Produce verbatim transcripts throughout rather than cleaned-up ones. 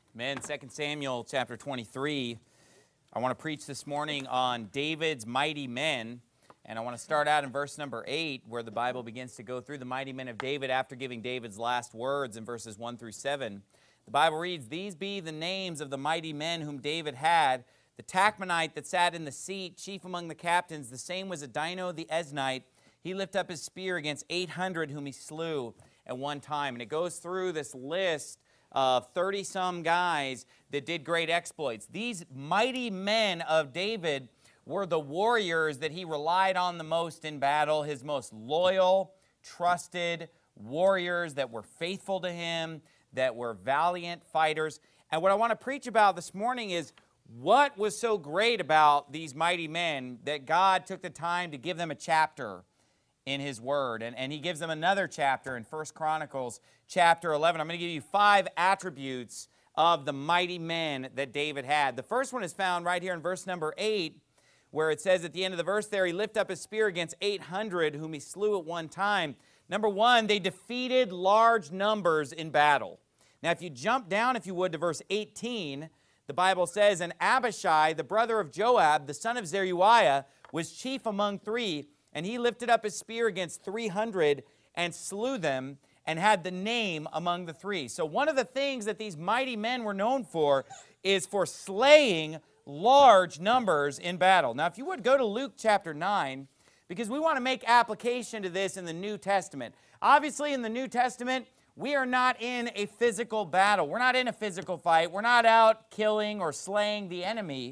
Amen. Second Samuel chapter twenty-three. I want to preach this morning on David's mighty men. And I want to start out in verse number eight, where the Bible begins to go through the mighty men of David after giving David's last words in verses one through seven. The Bible reads, "These be the names of the mighty men whom David had. The Tachmonite that sat in the seat, chief among the captains, the same was Adino the Eznite. He lifted up his spear against eight hundred whom he slew at one time." And it goes through this list of thirty-some guys that did great exploits. These mighty men of David were the warriors that he relied on the most in battle, his most loyal, trusted warriors that were faithful to him, that were valiant fighters. And what I want to preach about this morning is what was so great about these mighty men that God took the time to give them a chapter in his word. And, and he gives them another chapter in First Chronicles chapter eleven. I'm going to give you five attributes of the mighty men that David had. The first one is found right here in verse number eight, where it says at the end of the verse there, he lifted up his spear against eight hundred whom he slew at one time. Number one, they defeated large numbers in battle. Now, if you jump down, if you would, to verse eighteen, the Bible says, "And Abishai, the brother of Joab, the son of Zeruiah, was chief among three, and he lifted up his spear against three hundred and slew them, and had the name among the three." So one of the things that these mighty men were known for is for slaying large numbers in battle. Now, if you would go to Luke chapter nine, because we want to make application to this in the New Testament. Obviously, in the New Testament, we are not in a physical battle. We're not in a physical fight. We're not out killing or slaying the enemy.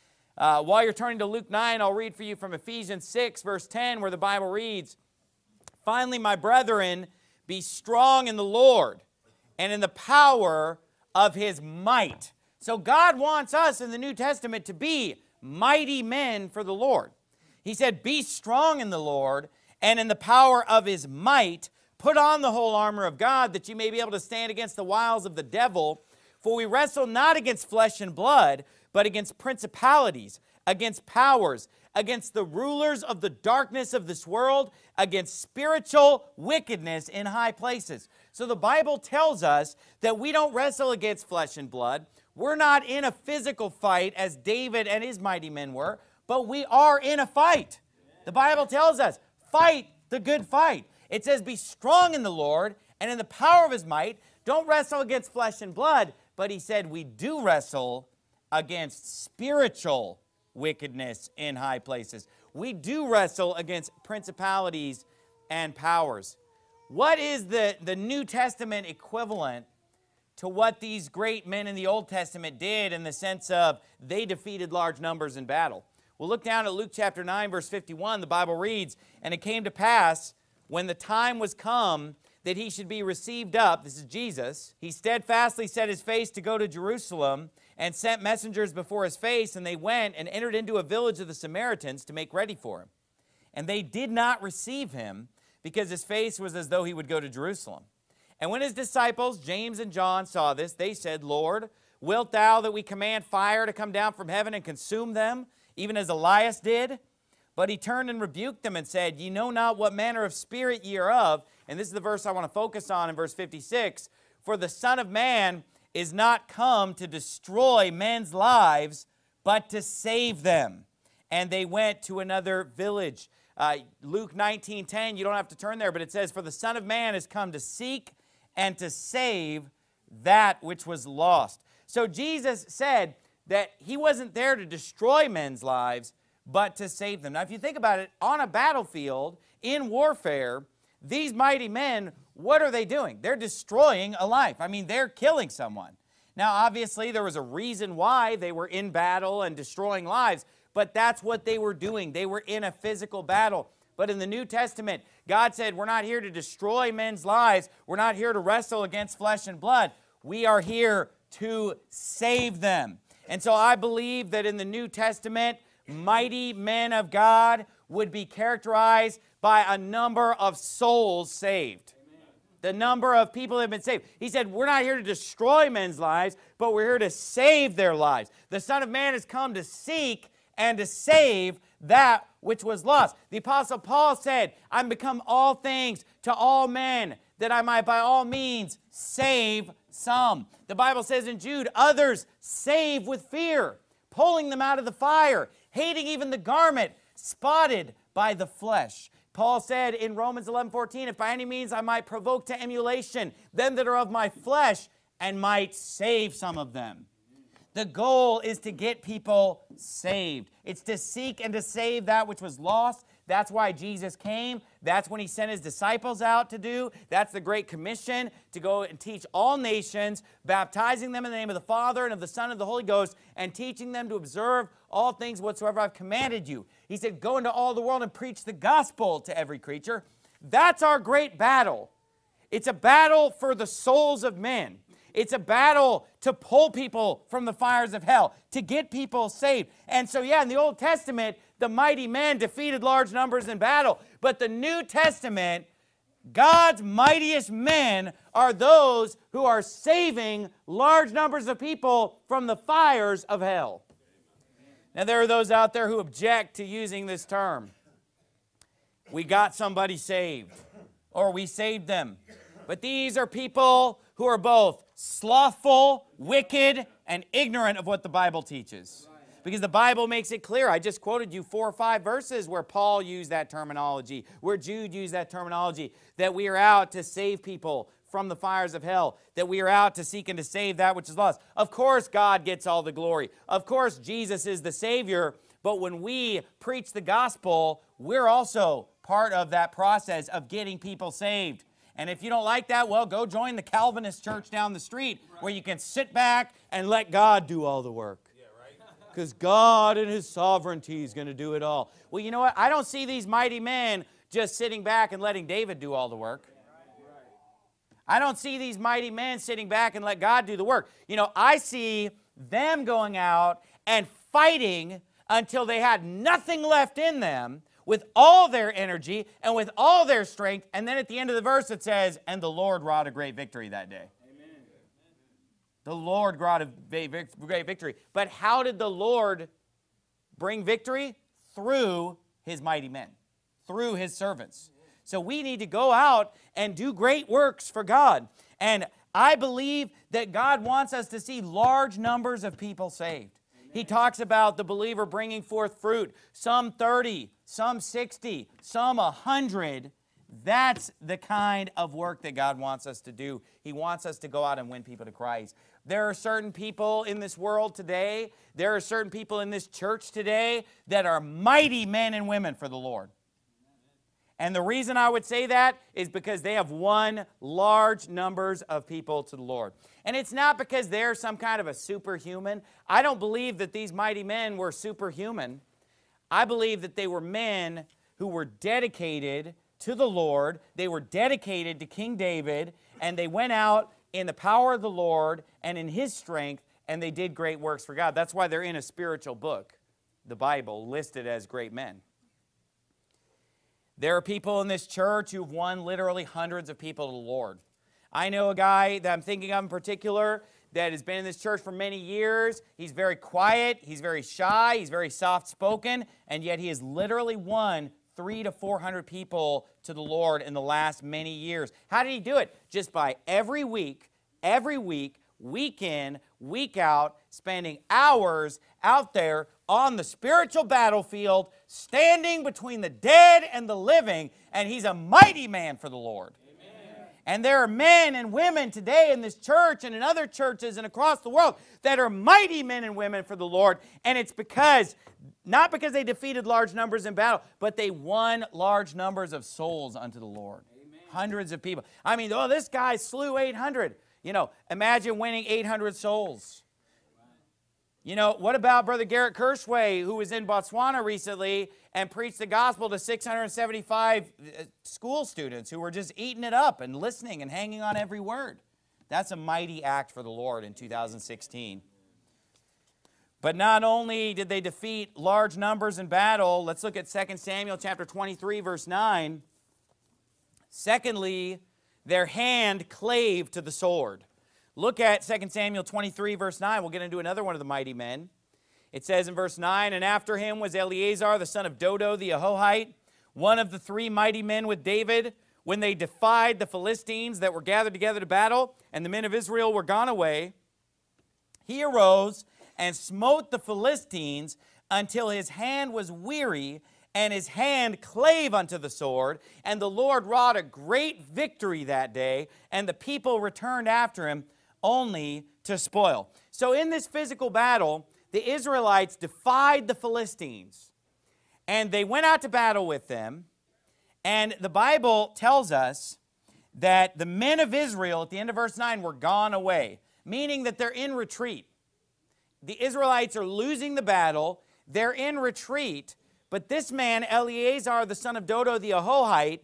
Uh, while you're turning to Luke nine, I'll read for you from Ephesians six, verse ten, where the Bible reads, "Finally, my brethren, be strong in the Lord and in the power of his might." So God wants us in the New Testament to be mighty men for the Lord. He said, "Be strong in the Lord and in the power of his might. Put on the whole armor of God, that you may be able to stand against the wiles of the devil. For we wrestle not against flesh and blood, but against principalities, against powers, against the rulers of the darkness of this world, against spiritual wickedness in high places." So the Bible tells us that we don't wrestle against flesh and blood. We're not in a physical fight as David and his mighty men were, but we are in a fight. The Bible tells us, fight the good fight. It says, "Be strong in the Lord and in the power of his might." Don't wrestle against flesh and blood, but he said we do wrestle against spiritual wickedness in high places. We do wrestle against principalities and powers. What is the, the New Testament equivalent to what these great men in the Old Testament did in the sense of they defeated large numbers in battle? We'll look down at Luke chapter nine, verse fifty-one. The Bible reads, "And it came to pass, when the time was come that he should be received up," this is Jesus, "he steadfastly set his face to go to Jerusalem, and sent messengers before his face, and they went and entered into a village of the Samaritans to make ready for him. And they did not receive him, because his face was as though he would go to Jerusalem. And when his disciples, James and John, saw this, they said, 'Lord, wilt thou that we command fire to come down from heaven and consume them, even as Elias did?' But he turned and rebuked them and said, 'Ye know not what manner of spirit ye are of.'" And this is the verse I want to focus on in verse fifty-six. "For the Son of Man is not come to destroy men's lives, but to save them.' And they went to another village." Uh, Luke nineteen ten, you don't have to turn there, but it says, "For the Son of Man is come to seek and to save that which was lost." So Jesus said that he wasn't there to destroy men's lives, but to save them. Now, if you think about it, on a battlefield, in warfare, these mighty men, what are they doing? They're destroying a life. I mean, they're killing someone. Now, obviously, there was a reason why they were in battle and destroying lives, but that's what they were doing. They were in a physical battle. But in the New Testament, God said, we're not here to destroy men's lives. We're not here to wrestle against flesh and blood. We are here to save them. And so I believe that in the New Testament, mighty men of God would be characterized by a number of souls saved. Amen. The number of people that have been saved. He said, we're not here to destroy men's lives, but we're here to save their lives. The Son of Man has come to seek and to save that which was lost. The Apostle Paul said, "I'm become all things to all men, that I might by all means save some. The Bible says in Jude, others save with fear, pulling them out of the fire, hating even the garment spotted by the flesh. Paul said in Romans eleven fourteen, if by any means I might provoke to emulation them that are of my flesh, and might save some of them. The goal is to get people saved. It's to seek and to save that which was lost. That's why Jesus came. That's when he sent his disciples out to do. That's the Great Commission, to go and teach all nations, baptizing them in the name of the Father and of the Son and of the Holy Ghost, and teaching them to observe all things whatsoever I've commanded you. He said, go into all the world and preach the gospel to every creature. That's our great battle. It's a battle for the souls of men. It's a battle to pull people from the fires of hell, to get people saved. And so, yeah, in the Old Testament, the mighty men defeated large numbers in battle. But the New Testament, God's mightiest men are those who are saving large numbers of people from the fires of hell. Now, there are those out there who object to using this term. We got somebody saved, or we saved them. But these are people who are both slothful, wicked, and ignorant of what the Bible teaches. Because the Bible makes it clear. I just quoted you four or five verses where Paul used that terminology, where Jude used that terminology, that we are out to save people from the fires of hell, that we are out to seek and to save that which is lost. Of course, God gets all the glory. Of course, Jesus is the Savior. But when we preach the gospel, we're also part of that process of getting people saved. And if you don't like that, well, go join the Calvinist church down the street where you can sit back and let God do all the work. Because God in his sovereignty is going to do it all. Well, you know what? I don't see these mighty men just sitting back and letting David do all the work. I don't see these mighty men sitting back and let God do the work. You know, I see them going out and fighting until they had nothing left in them, with all their energy and with all their strength. And then at the end of the verse it says, and the Lord wrought a great victory that day. Amen. The Lord wrought a great victory. But how did the Lord bring victory? Through his mighty men, through his servants. So we need to go out and do great works for God. And I believe that God wants us to see large numbers of people saved. He talks about the believer bringing forth fruit, some thirty, some sixty, some one hundred. That's the kind of work that God wants us to do. He wants us to go out and win people to Christ. There are certain people in this world today, there are certain people in this church today that are mighty men and women for the Lord. And the reason I would say that is because they have won large numbers of people to the Lord. And it's not because they're some kind of a superhuman. I don't believe that these mighty men were superhuman. I believe that they were men who were dedicated to the Lord. They were dedicated to King David, and they went out in the power of the Lord and in his strength, and they did great works for God. That's why they're in a spiritual book, the Bible, listed as great men. There are people in this church who've won literally hundreds of people to the Lord. I know a guy that I'm thinking of in particular that has been in this church for many years. He's very quiet, he's very shy, he's very soft-spoken, and yet he has literally won three to four hundred people to the Lord in the last many years. How did he do it? Just by every week, every week, week in, week out, spending hours out there on the spiritual battlefield, standing between the dead and the living, and he's a mighty man for the Lord. Amen. And there are men and women today in this church and in other churches and across the world that are mighty men and women for the Lord, and it's because, not because they defeated large numbers in battle, but they won large numbers of souls unto the Lord. Amen. Hundreds of people. I mean, oh, this guy slew eight hundred. You know, imagine winning eight hundred souls. You know, what about Brother Garrett Kirschway, who was in Botswana recently and preached the gospel to six hundred seventy-five school students who were just eating it up and listening and hanging on every word? That's a mighty act for the Lord in two thousand sixteen. But not only did they defeat large numbers in battle, let's look at Second Samuel chapter twenty-three, verse nine. Secondly, their hand clave to the sword. Look at Second Samuel twenty-three, verse nine. We'll get into another one of the mighty men. It says in verse nine, and after him was Eleazar, the son of Dodo, the Ahohite, one of the three mighty men with David, when they defied the Philistines that were gathered together to battle, and the men of Israel were gone away, he arose and smote the Philistines until his hand was weary, and his hand clave unto the sword. And the Lord wrought a great victory that day, and the people returned after him only to spoil. So in this physical battle, the Israelites defied the Philistines, and they went out to battle with them. And the Bible tells us that the men of Israel, at the end of verse nine, were gone away, meaning that they're in retreat. The Israelites are losing the battle. They're in retreat. But this man, Eleazar, the son of Dodo the Ahohite,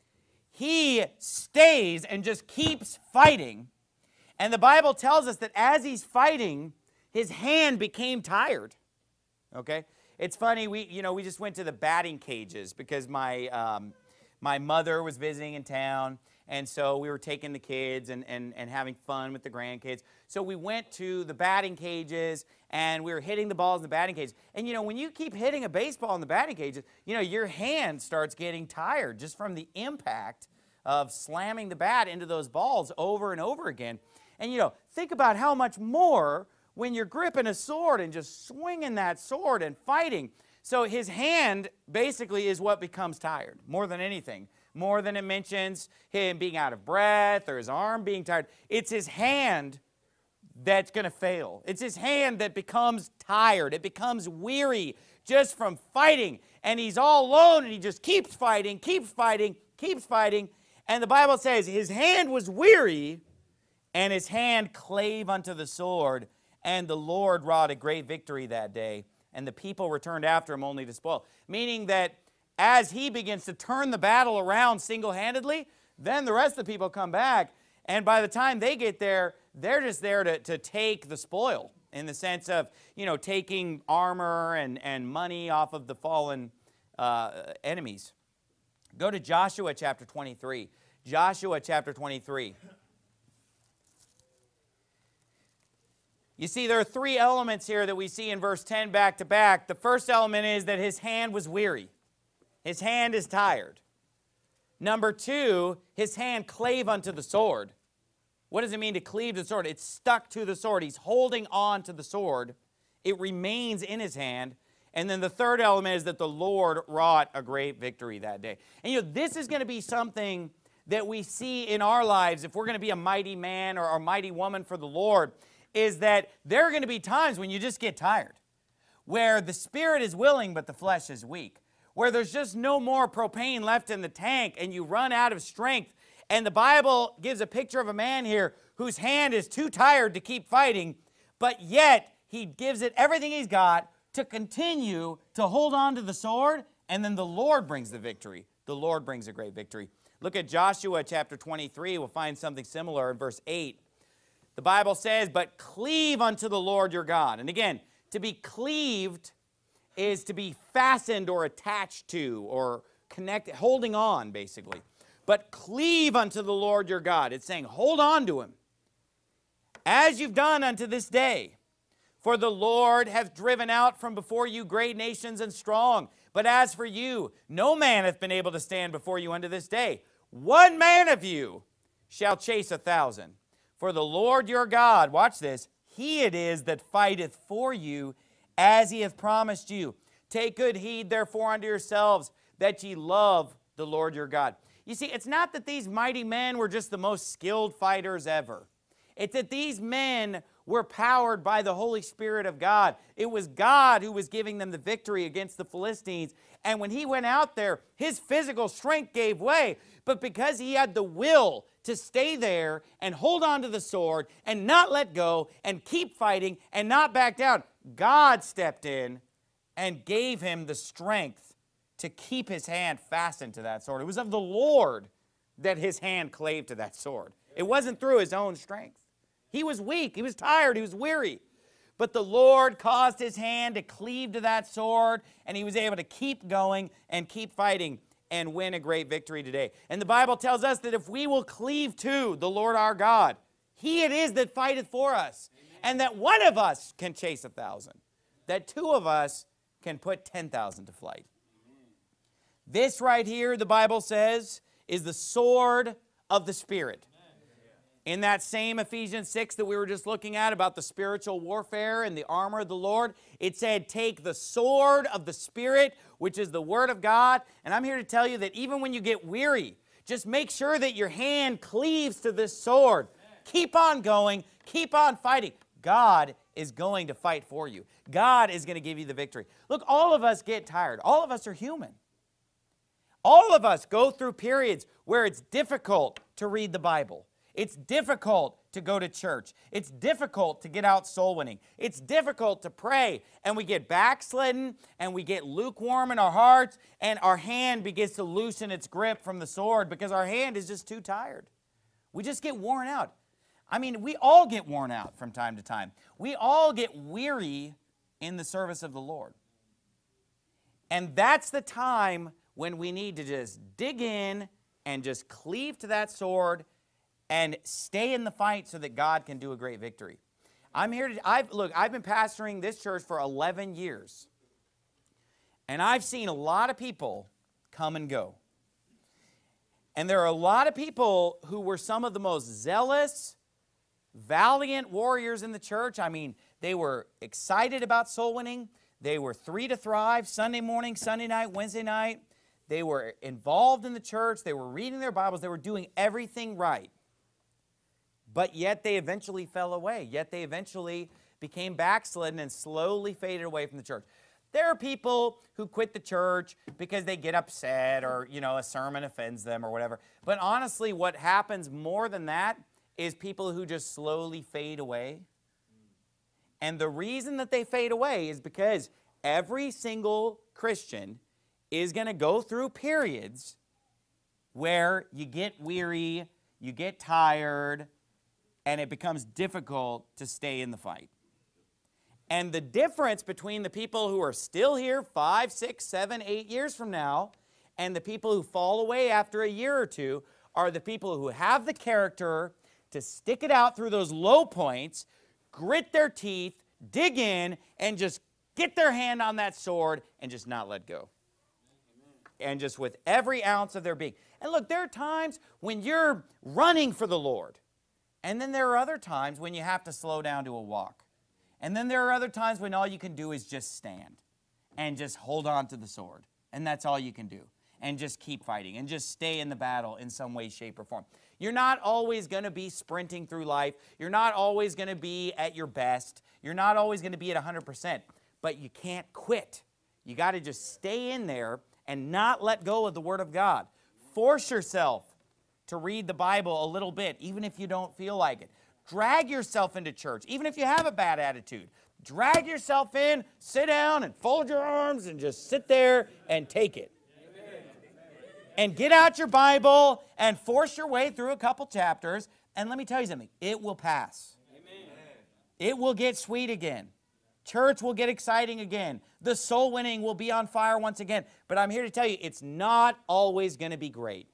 he stays and just keeps fighting. And the Bible tells us that as he's fighting, his hand became tired. Okay? It's funny, we, you know, we just went to the batting cages because my, um, my mother was visiting in town. And so we were taking the kids and, and, and having fun with the grandkids. So we went to the batting cages, and we were hitting the balls in the batting cages. And, you know, when you keep hitting a baseball in the batting cages, you know, your hand starts getting tired just from the impact of slamming the bat into those balls over and over again. And, you know, think about how much more when you're gripping a sword and just swinging that sword and fighting. So his hand basically is what becomes tired more than anything. More than it mentions him being out of breath or his arm being tired. It's his hand that's going to fail. It's his hand that becomes tired. It becomes weary just from fighting. And he's all alone, and he just keeps fighting, keeps fighting, keeps fighting. And the Bible says his hand was weary, and his hand clave unto the sword. And the Lord wrought a great victory that day. And the people returned after him only to spoil. Meaning that as he begins to turn the battle around single-handedly, then the rest of the people come back. And by the time they get there, they're just there to, to take the spoil in the sense of, you know, taking armor and, and money off of the fallen uh, enemies. Go to Joshua chapter twenty-three. Joshua chapter twenty-three. You see, there are three elements here that we see in verse ten back to back. The first element is that his hand was weary. His hand is tired. Number two, his hand clave unto the sword. What does it mean to cleave the sword? It's stuck to the sword. He's holding on to the sword. It remains in his hand. And then the third element is that the Lord wrought a great victory that day. And you know, this is going to be something that we see in our lives if we're going to be a mighty man or a mighty woman for the Lord, is that there are going to be times when you just get tired, where the spirit is willing but the flesh is weak, where there's just no more propane left in the tank and you run out of strength. And the Bible gives a picture of a man here whose hand is too tired to keep fighting, but yet he gives it everything he's got to continue to hold on to the sword, and then the Lord brings the victory. The Lord brings a great victory. Look at Joshua chapter twenty-three. We'll find something similar in verse eight. The Bible says, "But cleave unto the Lord your God." And again, to be cleaved is to be fastened or attached to or connected, holding on, basically. But cleave unto the Lord your God. It's saying, hold on to him, as you've done unto this day. For the Lord hath driven out from before you great nations and strong. But as for you, no man hath been able to stand before you unto this day. One man of you shall chase a thousand. For the Lord your God, watch this, he it is that fighteth for you, as he hath promised you. Take good heed, therefore, unto yourselves, that ye love the Lord your God. You see, it's not that these mighty men were just the most skilled fighters ever. It's that these men were powered by the Holy Spirit of God. It was God who was giving them the victory against the Philistines. And when he went out there, his physical strength gave way. But because he had the will to stay there and hold on to the sword and not let go and keep fighting and not back down, God stepped in and gave him the strength to keep his hand fastened to that sword. It was of the Lord that his hand clave to that sword. It wasn't through his own strength. He was weak. He was tired. He was weary. But the Lord caused his hand to cleave to that sword, and he was able to keep going and keep fighting and win a great victory today. And the Bible tells us that if we will cleave to the Lord our God, he it is that fighteth for us. Amen. And that one of us can chase a thousand. That two of us can put ten thousand to flight. Amen. This right here, the Bible says, is the sword of the Spirit. In that same Ephesians six that we were just looking at about the spiritual warfare and the armor of the Lord, it said, take the sword of the Spirit, which is the Word of God. And I'm here to tell you that even when you get weary, just make sure that your hand cleaves to this sword. Keep on going. Keep on fighting. God is going to fight for you. God is going to give you the victory. Look, all of us get tired. All of us are human. All of us go through periods where it's difficult to read the Bible. It's difficult to go to church. It's difficult to get out soul winning. It's difficult to pray. And we get backslidden and we get lukewarm in our hearts and our hand begins to loosen its grip from the sword because our hand is just too tired. We just get worn out. I mean, we all get worn out from time to time. We all get weary in the service of the Lord. And that's the time when we need to just dig in and just cleave to that sword and stay in the fight so that God can do a great victory. I'm here to, I've, look, I've been pastoring this church for eleven years. And I've seen a lot of people come and go. And there are a lot of people who were some of the most zealous, valiant warriors in the church. I mean, they were excited about soul winning. They were three to thrive, Sunday morning, Sunday night, Wednesday night. They were involved in the church. They were reading their Bibles. They were doing everything right. But yet they eventually fell away. Yet they eventually became backslidden and slowly faded away from the church. There are people who quit the church because they get upset or, you know, a sermon offends them or whatever. But honestly, what happens more than that is people who just slowly fade away. And the reason that they fade away is because every single Christian is going to go through periods where you get weary, you get tired, and it becomes difficult to stay in the fight. And the difference between the people who are still here five, six, seven, eight years from now and the people who fall away after a year or two are the people who have the character to stick it out through those low points, grit their teeth, dig in, and just get their hand on that sword and just not let go. And just with every ounce of their being. And look, there are times when you're running for the Lord. And then there are other times when you have to slow down to a walk. And then there are other times when all you can do is just stand and just hold on to the sword. And that's all you can do. And just keep fighting and just stay in the battle in some way, shape, or form. You're not always going to be sprinting through life. You're not always going to be at your best. You're not always going to be at one hundred percent. But you can't quit. You got to just stay in there and not let go of the Word of God. Force yourself to read the Bible a little bit, even if you don't feel like it. Drag yourself into church, even if you have a bad attitude. Drag yourself in, sit down and fold your arms and just sit there and take it. Amen. And get out your Bible and force your way through a couple chapters. And let me tell you something, it will pass. Amen. It will get sweet again. Church will get exciting again. The soul winning will be on fire once again. But I'm here to tell you, it's not always going to be great.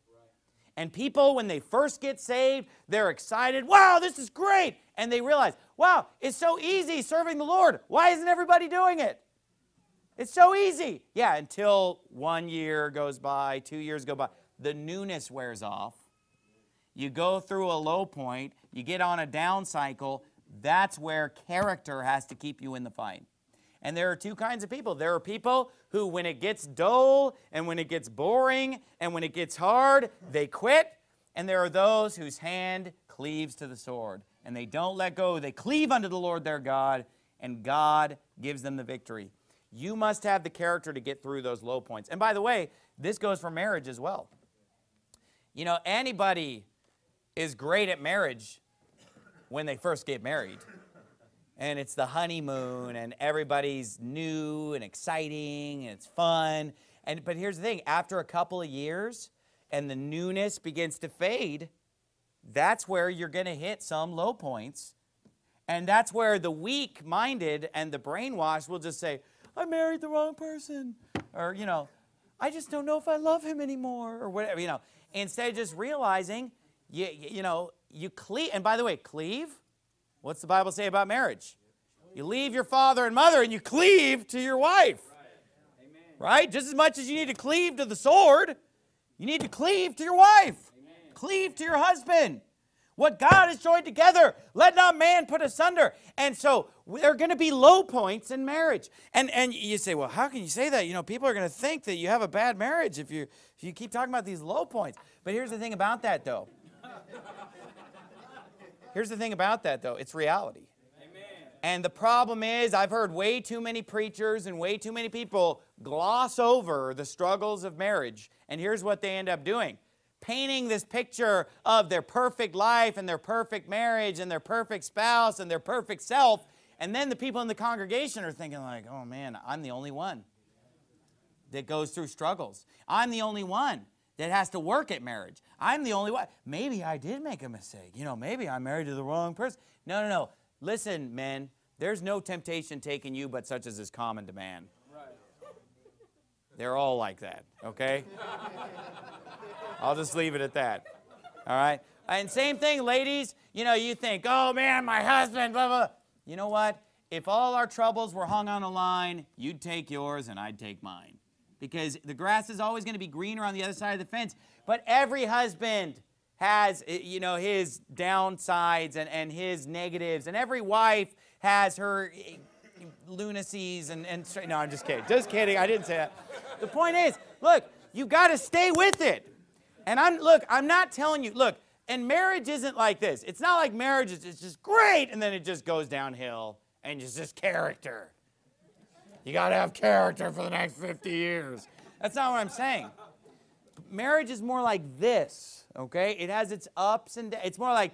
And people, when they first get saved, they're excited. Wow, this is great. And they realize, wow, it's so easy serving the Lord. Why isn't everybody doing it? It's so easy. Yeah, until one year goes by, two years go by. The newness wears off. You go through a low point. You get on a down cycle. That's where character has to keep you in the fight. And there are two kinds of people. There are people who, when it gets dull and when it gets boring and when it gets hard, they quit. And there are those whose hand cleaves to the sword and they don't let go. They cleave unto the Lord their God, and God gives them the victory. You must have the character to get through those low points. And by the way, this goes for marriage as well. You know, anybody is great at marriage when they first get married. And it's the honeymoon, and everybody's new and exciting, and it's fun. And but here's the thing, after a couple of years, and the newness begins to fade, that's where you're going to hit some low points. And that's where the weak-minded and the brainwashed will just say, I married the wrong person. Or, you know, I just don't know if I love him anymore, or whatever, you know. Instead of just realizing, you, you know, you cleave. And by the way, cleave. What's the Bible say about marriage? You leave your father and mother and you cleave to your wife. Right? Just as much as you need to cleave to the sword, You need to cleave to your wife. Amen. Cleave to your husband. What God has joined together, let not man put asunder. And so there are going to be low points in marriage. And and you say, well, how can you say that? You know, people are going to think that you have a bad marriage if you, if you keep talking about these low points. But here's the thing about that, though. Here's the thing about that, though. It's reality. Amen. And the problem is I've heard way too many preachers and way too many people gloss over the struggles of marriage. And here's what they end up doing. Painting this picture of their perfect life and their perfect marriage and their perfect spouse and their perfect self. And then the people in the congregation are thinking like, oh man, I'm the only one that goes through struggles. I'm the only one that has to work at marriage. I'm the only one. Maybe I did make a mistake. You know, maybe I'm married to the wrong person. No, no, no. Listen, men, there's no temptation taking you but such as is common to man. They're all like that, okay? I'll just leave it at that, all right? And same thing, ladies. You know, you think, oh, man, my husband, blah, blah. You know what? If all our troubles were hung on a line, you'd take yours and I'd take mine. Because the grass is always going to be greener on the other side of the fence. But every husband has, you know, his downsides and, and his negatives. And every wife has her lunacies and, and... No, I'm just kidding. Just kidding. I didn't say that. The point is, look, you got to stay with it. And I'm, look, I'm not telling you, look, and marriage isn't like this. It's not like marriage is it's just great and then it just goes downhill and it's just character. You got to have character for the next fifty years. That's not what I'm saying. Marriage is more like this, okay? It has its ups and downs. It's more like,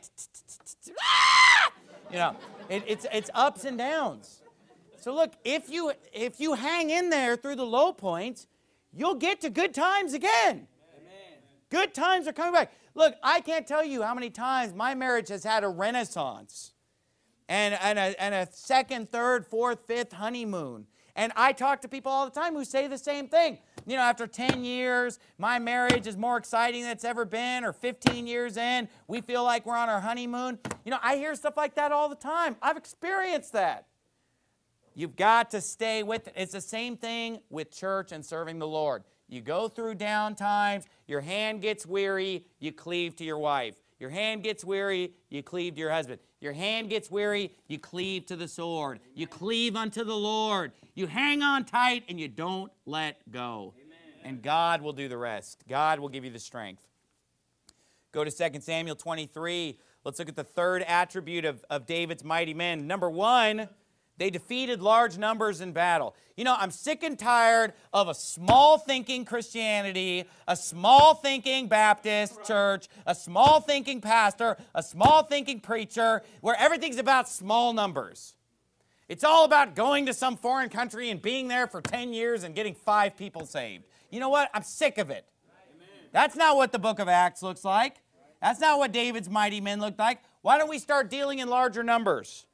you know, it, it's, it's ups and downs. So look, if you, if you hang in there through the low points, you'll get to good times again. Good times are coming back. Look, I can't tell you how many times my marriage has had a renaissance and, and, a, and a second, third, fourth, fifth honeymoon. And I talk to people all the time who say the same thing. You know, after ten years, my marriage is more exciting than it's ever been, or fifteen years in, we feel like we're on our honeymoon. You know, I hear stuff like that all the time. I've experienced that. You've got to stay with it. It's the same thing with church and serving the Lord. You go through down times, your hand gets weary, you cleave to your wife. Your hand gets weary, you cleave to your husband. Your hand gets weary, you cleave to the sword. You cleave unto the Lord. You hang on tight and you don't let go. Amen. And God will do the rest. God will give you the strength. Go to Second Samuel twenty-three. Let's look at the third attribute of, of David's mighty men. Number one, they defeated large numbers in battle. You know, I'm sick and tired of a small-thinking Christianity, a small-thinking Baptist church, a small-thinking pastor, a small-thinking preacher, where everything's about small numbers. It's all about going to some foreign country and being there for ten years and getting five people saved. You know what? I'm sick of it. Amen. That's not what the book of Acts looks like. That's not what David's mighty men looked like. Why don't we start dealing in larger numbers?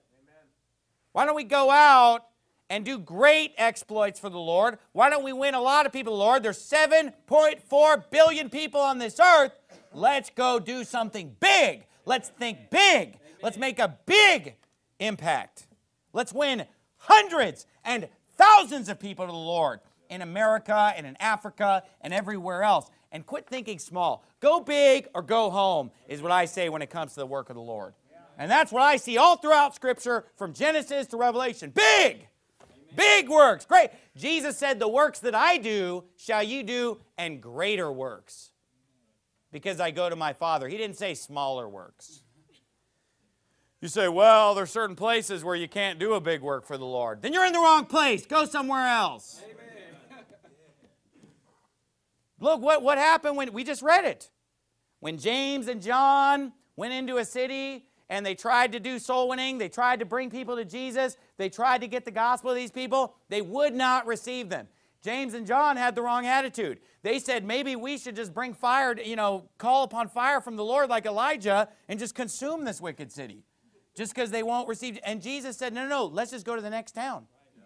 Why don't we go out and do great exploits for the Lord? Why don't we win a lot of people to the Lord? There's seven point four billion people on this earth. Let's go do something big. Let's think big. Let's make a big impact. Let's win hundreds and thousands of people to the Lord in America and in Africa and everywhere else. And quit thinking small. Go big or go home is what I say when it comes to the work of the Lord. And that's what I see all throughout Scripture from Genesis to Revelation. Big! Amen. Big works. Great. Jesus said, the works that I do shall you do, and greater works. Because I go to my Father. He didn't say smaller works. You say, well, there's certain places where you can't do a big work for the Lord. Then you're in the wrong place. Go somewhere else. Amen. Look, what, what happened when, we just read it. When James and John went into a city and they tried to do soul winning, they tried to bring people to Jesus, they tried to get the gospel to these people, they would not receive them. James and John had the wrong attitude. They said, maybe we should just bring fire, you know, call upon fire from the Lord like Elijah and just consume this wicked city. Just because they won't receive. And Jesus said, no, no, no, let's just go to the next town.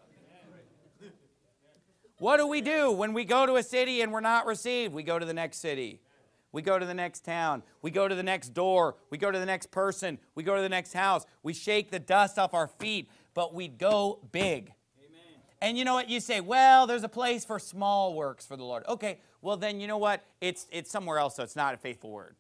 What do we do when we go to a city and we're not received? We go to the next city. We go to the next town. We go to the next door. We go to the next person. We go to the next house. We shake the dust off our feet, but we go big. Amen. And you know what? You say, well, there's a place for small works for the Lord. Okay, well, then you know what? It's, it's somewhere else, so it's not a faithful word.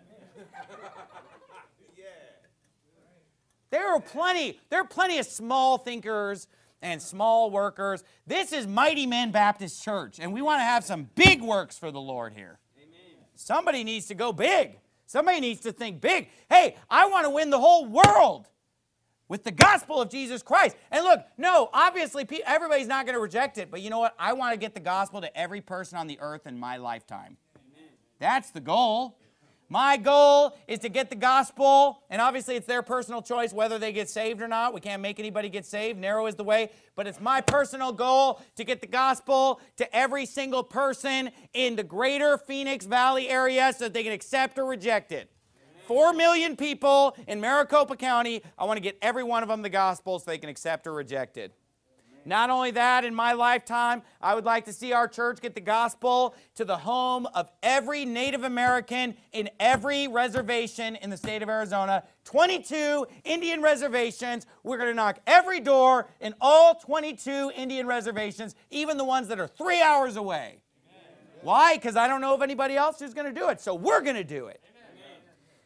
There are plenty, there are plenty of small thinkers and small workers. This is Mighty Men Baptist Church, and we want to have some big works for the Lord here. Amen. Somebody needs to go big. Somebody needs to think big. Hey, I want to win the whole world with the gospel of Jesus Christ. And look, no, obviously everybody's not going to reject it, but you know what? I want to get the gospel to every person on the earth in my lifetime. Amen. That's the goal. My goal is to get the gospel, and obviously it's their personal choice whether they get saved or not. We can't make anybody get saved. Narrow is the way. But it's my personal goal to get the gospel to every single person in the greater Phoenix Valley area so that they can accept or reject it. Four million people in Maricopa County. I want to get every one of them the gospel so they can accept or reject it. Not only that, in my lifetime, I would like to see our church get the gospel to the home of every Native American in every reservation in the state of Arizona. twenty-two Indian reservations. We're going to knock every door in all twenty-two Indian reservations, even the ones that are three hours away. Amen. Why? Because I don't know of anybody else who's going to do it, so we're going to do it. Amen.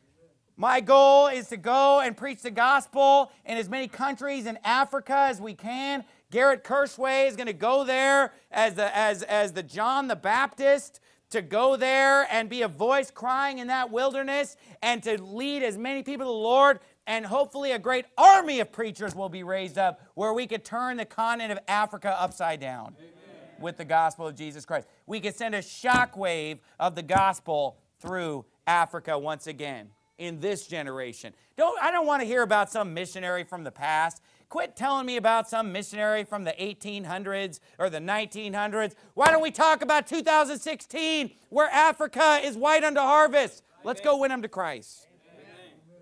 My goal is to go and preach the gospel in as many countries in Africa as we can. Garrett Kirschway is going to go there as the, as, as the John the Baptist, to go there and be a voice crying in that wilderness and to lead as many people to the Lord. And hopefully a great army of preachers will be raised up where we could turn the continent of Africa upside down. Amen. With the gospel of Jesus Christ. We could send a shockwave of the gospel through Africa once again in this generation. Don't, I don't want to hear about some missionary from the past. Quit telling me about some missionary from the eighteen hundreds or the nineteen hundreds. Why don't we talk about two thousand sixteen, where Africa is white unto harvest? Let's go win them to Christ. Amen.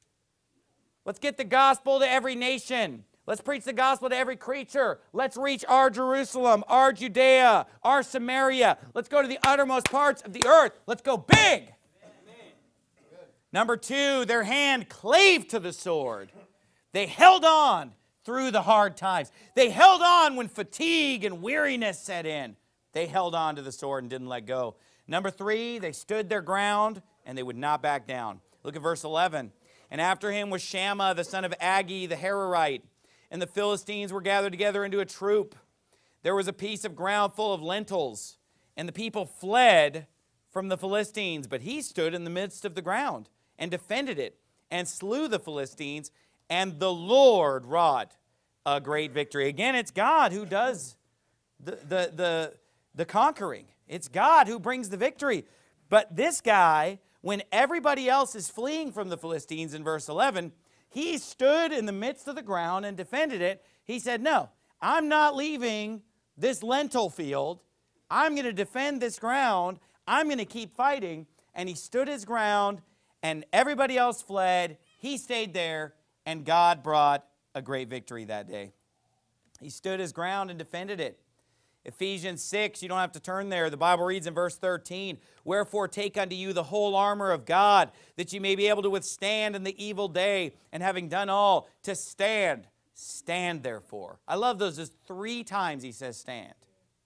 Let's get the gospel to every nation. Let's preach the gospel to every creature. Let's reach our Jerusalem, our Judea, our Samaria. Let's go to the uttermost parts of the earth. Let's go big. Amen. Number two, their hand clave to the sword. They held on through the hard times. They held on when fatigue and weariness set in. They held on to the sword and didn't let go. Number three, they stood their ground and they would not back down. Look at verse eleven. And after him was Shammah, the son of Agi, the Hararite. And the Philistines were gathered together into a troop. There was a piece of ground full of lentils. And the people fled from the Philistines. But he stood in the midst of the ground and defended it and slew the Philistines. And the Lord wrought a great victory. Again, it's God who does the, the, the, the conquering. It's God who brings the victory. But this guy, when everybody else is fleeing from the Philistines in verse eleven, he stood in the midst of the ground and defended it. He said, no, I'm not leaving this lentil field. I'm going to defend this ground. I'm going to keep fighting. And he stood his ground, and everybody else fled. He stayed there. And God brought a great victory that day. He stood his ground and defended it. Ephesians six, you don't have to turn there. The Bible reads in verse thirteen, wherefore take unto you the whole armor of God, that you may be able to withstand in the evil day, and having done all, to stand. Stand therefore. I love those. Just three times he says stand.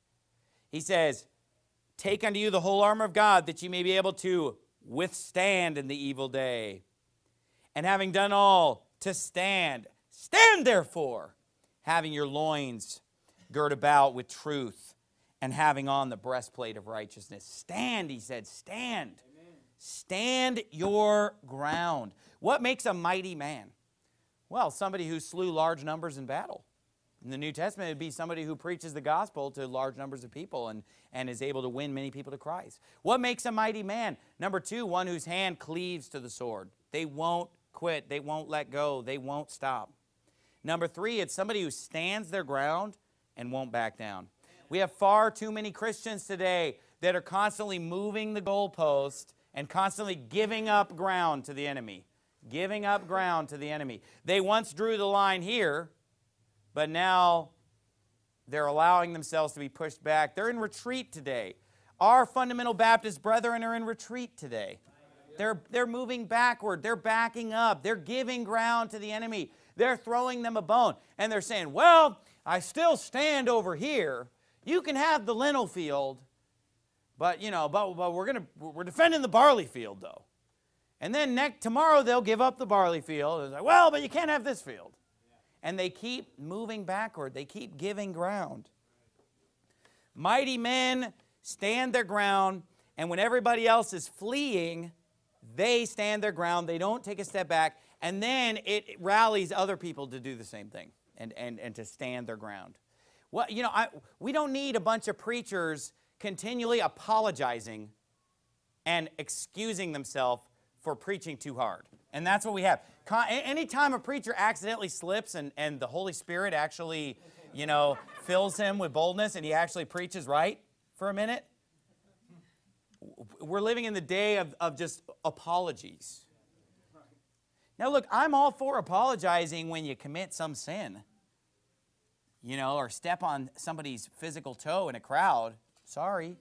He says, take unto you the whole armor of God, that you may be able to withstand in the evil day. And having done all, to stand. Stand therefore, having your loins girt about with truth, and having on the breastplate of righteousness. Stand, he said, stand. Amen. Stand your ground. What makes a mighty man? Well, somebody who slew large numbers in battle. In the New Testament, it would be somebody who preaches the gospel to large numbers of people and, and is able to win many people to Christ. What makes a mighty man? Number two, one whose hand cleaves to the sword. They won't quit. They won't let go. They won't stop. Number three, it's somebody who stands their ground and won't back down. We have far too many Christians today that are constantly moving the goalpost and constantly giving up ground to the enemy. Giving up ground to the enemy. They once drew the line here, but now they're allowing themselves to be pushed back. They're in retreat today. Our fundamental Baptist brethren are in retreat today. They're, they're moving backward. They're backing up. They're giving ground to the enemy. They're throwing them a bone. And they're saying, well, I still stand over here. You can have the lentil field, But, you know, but, but we're gonna we're defending the barley field, though. And then next tomorrow they'll give up the barley field. It's like, well, but you can't have this field. And they keep moving backward. They keep giving ground. Mighty men stand their ground, and when everybody else is fleeing, they stand their ground. They don't take a step back, and then it rallies other people to do the same thing and, and, and to stand their ground. Well, you know, I, we don't need a bunch of preachers continually apologizing and excusing themselves for preaching too hard. And that's what we have. Anytime a preacher accidentally slips and, and the Holy Spirit actually, you know, fills him with boldness and he actually preaches right for a minute, we're living in the day of, of just apologies. Now, look, I'm all for apologizing when you commit some sin, you know, or step on somebody's physical toe in a crowd. Sorry.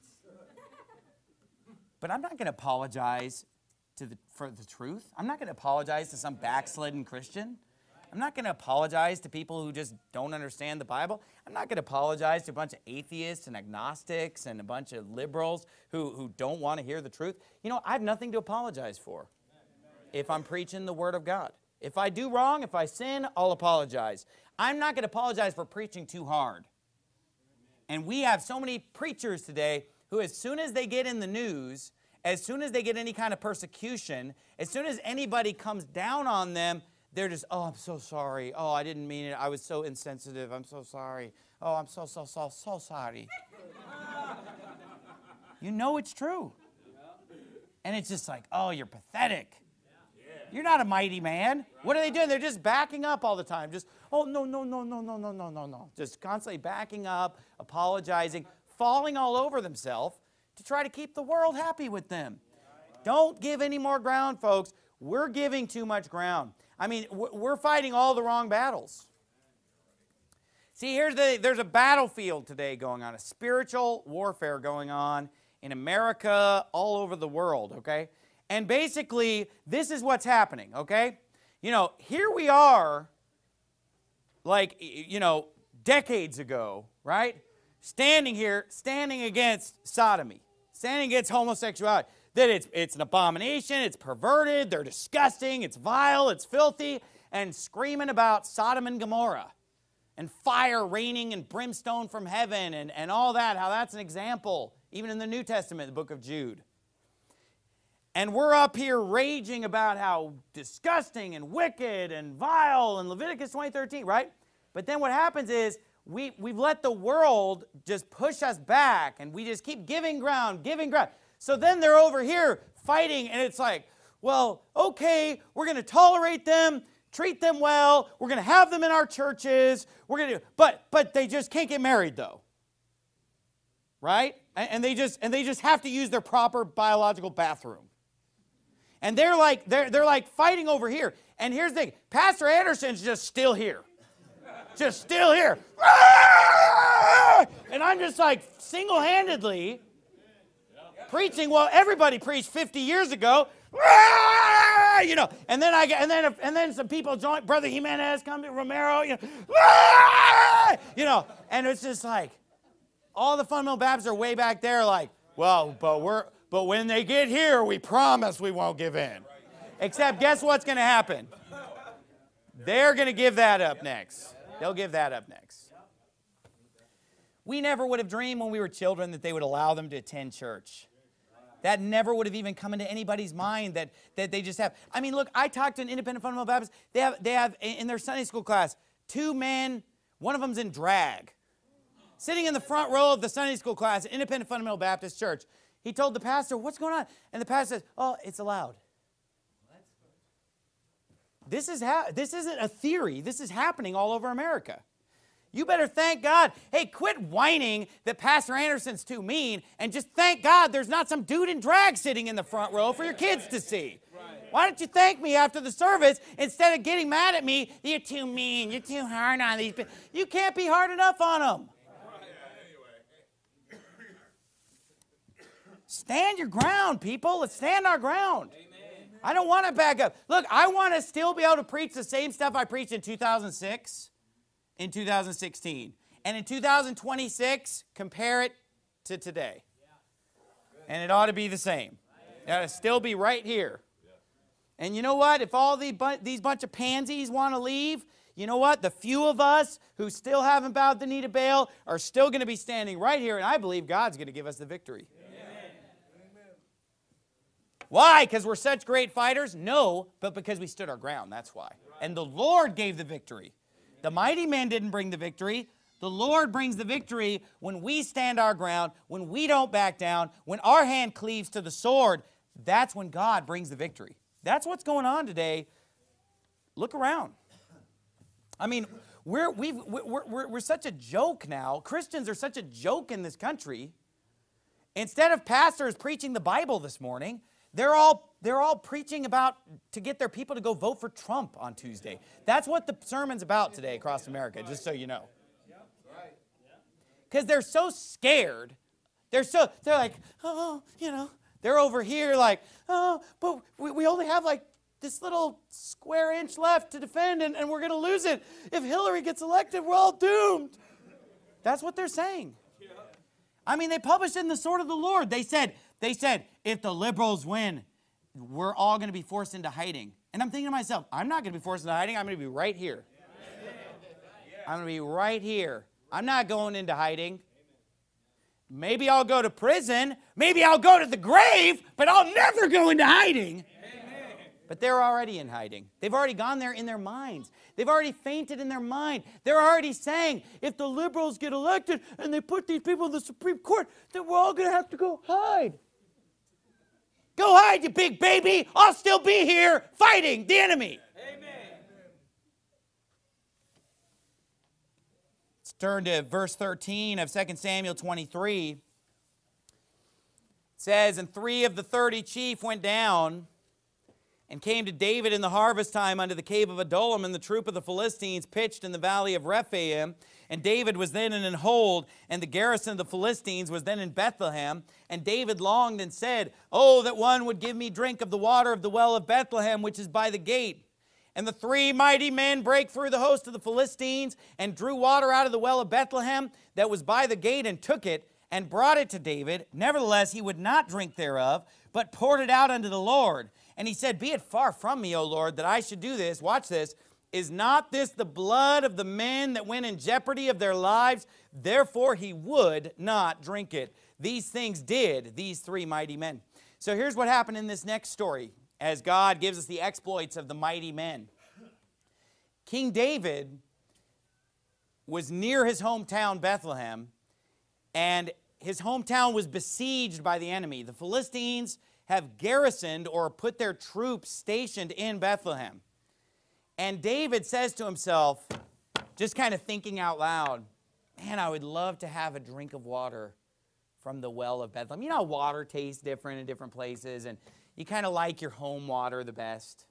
But I'm not going to apologize to the, for the truth. I'm not going to apologize to some backslidden Christian. I'm not going to apologize to people who just don't understand the Bible. I'm not going to apologize to a bunch of atheists and agnostics and a bunch of liberals who, who don't want to hear the truth. You know, I have nothing to apologize for if I'm preaching the Word of God. If I do wrong, if I sin, I'll apologize. I'm not going to apologize for preaching too hard. And we have so many preachers today who, as soon as they get in the news, as soon as they get any kind of persecution, as soon as anybody comes down on them, they're just, oh, I'm so sorry. Oh, I didn't mean it. I was so insensitive. I'm so sorry. Oh, I'm so, so, so, so sorry. You know it's true. And it's just like, oh, you're pathetic. You're not a mighty man. What are they doing? They're just backing up all the time. Just, oh, no, no, no, no, no, no, no, no, no. Just constantly backing up, apologizing, falling all over themselves to try to keep the world happy with them. Don't give any more ground, folks. We're giving too much ground. I mean, we're fighting all the wrong battles. See, here's the, there's a battlefield today going on, a spiritual warfare going on in America, all over the world, okay? And basically, this is what's happening, okay? You know, here we are, like, you know, decades ago, right? Standing here, standing against sodomy, standing against homosexuality. That it's, it's an abomination, it's perverted, they're disgusting, it's vile, it's filthy, and screaming about Sodom and Gomorrah and fire raining and brimstone from heaven and, and all that, how that's an example, even in the New Testament, the book of Jude. And we're up here raging about how disgusting and wicked and vile in Leviticus twenty thirteen, right? But then what happens is we, we've let the world just push us back, and we just keep giving ground, giving ground. So then they're over here fighting, and it's like, well, okay, we're going to tolerate them, treat them well, we're going to have them in our churches, we're going to, but but they just can't get married, though, right? And, and they just and they just have to use their proper biological bathroom. And they're like they're they're like fighting over here. And here's the thing: Pastor Anderson's just still here, just still here, and I'm just like single-handedly preaching. Well, everybody preached fifty years ago, you know. And then I and then and then some people join. Brother Jimenez come to Romero, you know, you know. And it's just like all the fundamental Baptists are way back there, like, well, but we're. But when they get here, we promise we won't give in. Except guess what's going to happen? They're going to give that up next. They'll give that up next. We never would have dreamed when we were children that they would allow them to attend church. That never would have even come into anybody's mind that, that they just have. I mean, look, I talked to an independent fundamental Baptist. They have, they have in their Sunday school class, two men, one of them's in drag. Sitting in the front row of the Sunday school class at Independent Fundamental Baptist Church. He told the pastor, what's going on? And the pastor says, oh, it's allowed. This, is ha this isn't a theory. This is happening all over America. You better thank God. Hey, quit whining that Pastor Anderson's too mean and just thank God there's not some dude in drag sitting in the front row for your kids to see. Why don't you thank me after the service instead of getting mad at me? You're too mean. You're too hard on these people. You can't be hard enough on them. Stand your ground, people. Let's stand our ground. Amen. I don't want to back up. Look, I want to still be able to preach the same stuff I preached in two thousand six, in two thousand sixteen. And in two thousand twenty-six, compare it to today. And it ought to be the same. It ought to still be right here. And you know what? If all the bu- these bunch of pansies want to leave, you know what? The few of us who still haven't bowed the knee to Baal are still going to be standing right here, and I believe God's going to give us the victory. Amen. Why? Because we're such great fighters? No, but because we stood our ground. That's why. And the Lord gave the victory. The mighty men didn't bring the victory. The Lord brings the victory when we stand our ground, when we don't back down, when our hand cleaves to the sword. That's when God brings the victory. That's what's going on today. Look around. I mean, we're, we've, we're, we're, we're such a joke now. Christians are such a joke in this country. Instead of pastors preaching the Bible this morning, they're all, they're all preaching about to get their people to go vote for Trump on Tuesday. That's what the sermon's about today across America, just so you know. Because they're so scared. They're so, they're like, oh, you know, they're over here like, oh, but we, we only have like this little square inch left to defend, and, and we're going to lose it. If Hillary gets elected, we're all doomed. That's what they're saying. I mean, they published in the Sword of the Lord. They said, they said, if the liberals win, we're all going to be forced into hiding. And I'm thinking to myself, I'm not going to be forced into hiding. I'm going to be right here. I'm going to be right here. I'm not going into hiding. Maybe I'll go to prison. Maybe I'll go to the grave, but I'll never go into hiding. Amen. But they're already in hiding. They've already gone there in their minds. They've already fainted in their mind. They're already saying, if the liberals get elected and they put these people in the Supreme Court, then we're all going to have to go hide. Go hide, you big baby. I'll still be here fighting the enemy. Amen. Turn to verse thirteen of Second Samuel twenty-three. It says, and three of the thirty chief went down and came to David in the harvest time unto the cave of Adullam, and the troop of the Philistines pitched in the valley of Rephaim. And David was then in an hold, and the garrison of the Philistines was then in Bethlehem. And David longed and said, oh, that one would give me drink of the water of the well of Bethlehem, which is by the gate. And the three mighty men brake through the host of the Philistines and drew water out of the well of Bethlehem that was by the gate, and took it and brought it to David. Nevertheless, he would not drink thereof, but poured it out unto the Lord. And he said, be it far from me, O Lord, that I should do this. Watch this. Is not this the blood of the men that went in jeopardy of their lives? Therefore he would not drink it. These things did these three mighty men. So here's what happened in this next story, as God gives us the exploits of the mighty men. King David was near his hometown, Bethlehem, and his hometown was besieged by the enemy. The Philistines have garrisoned or put their troops stationed in Bethlehem. And David says to himself, just kind of thinking out loud, man, I would love to have a drink of water from the well of Bethlehem. You know how water tastes different in different places, and you kind of like your home water the best.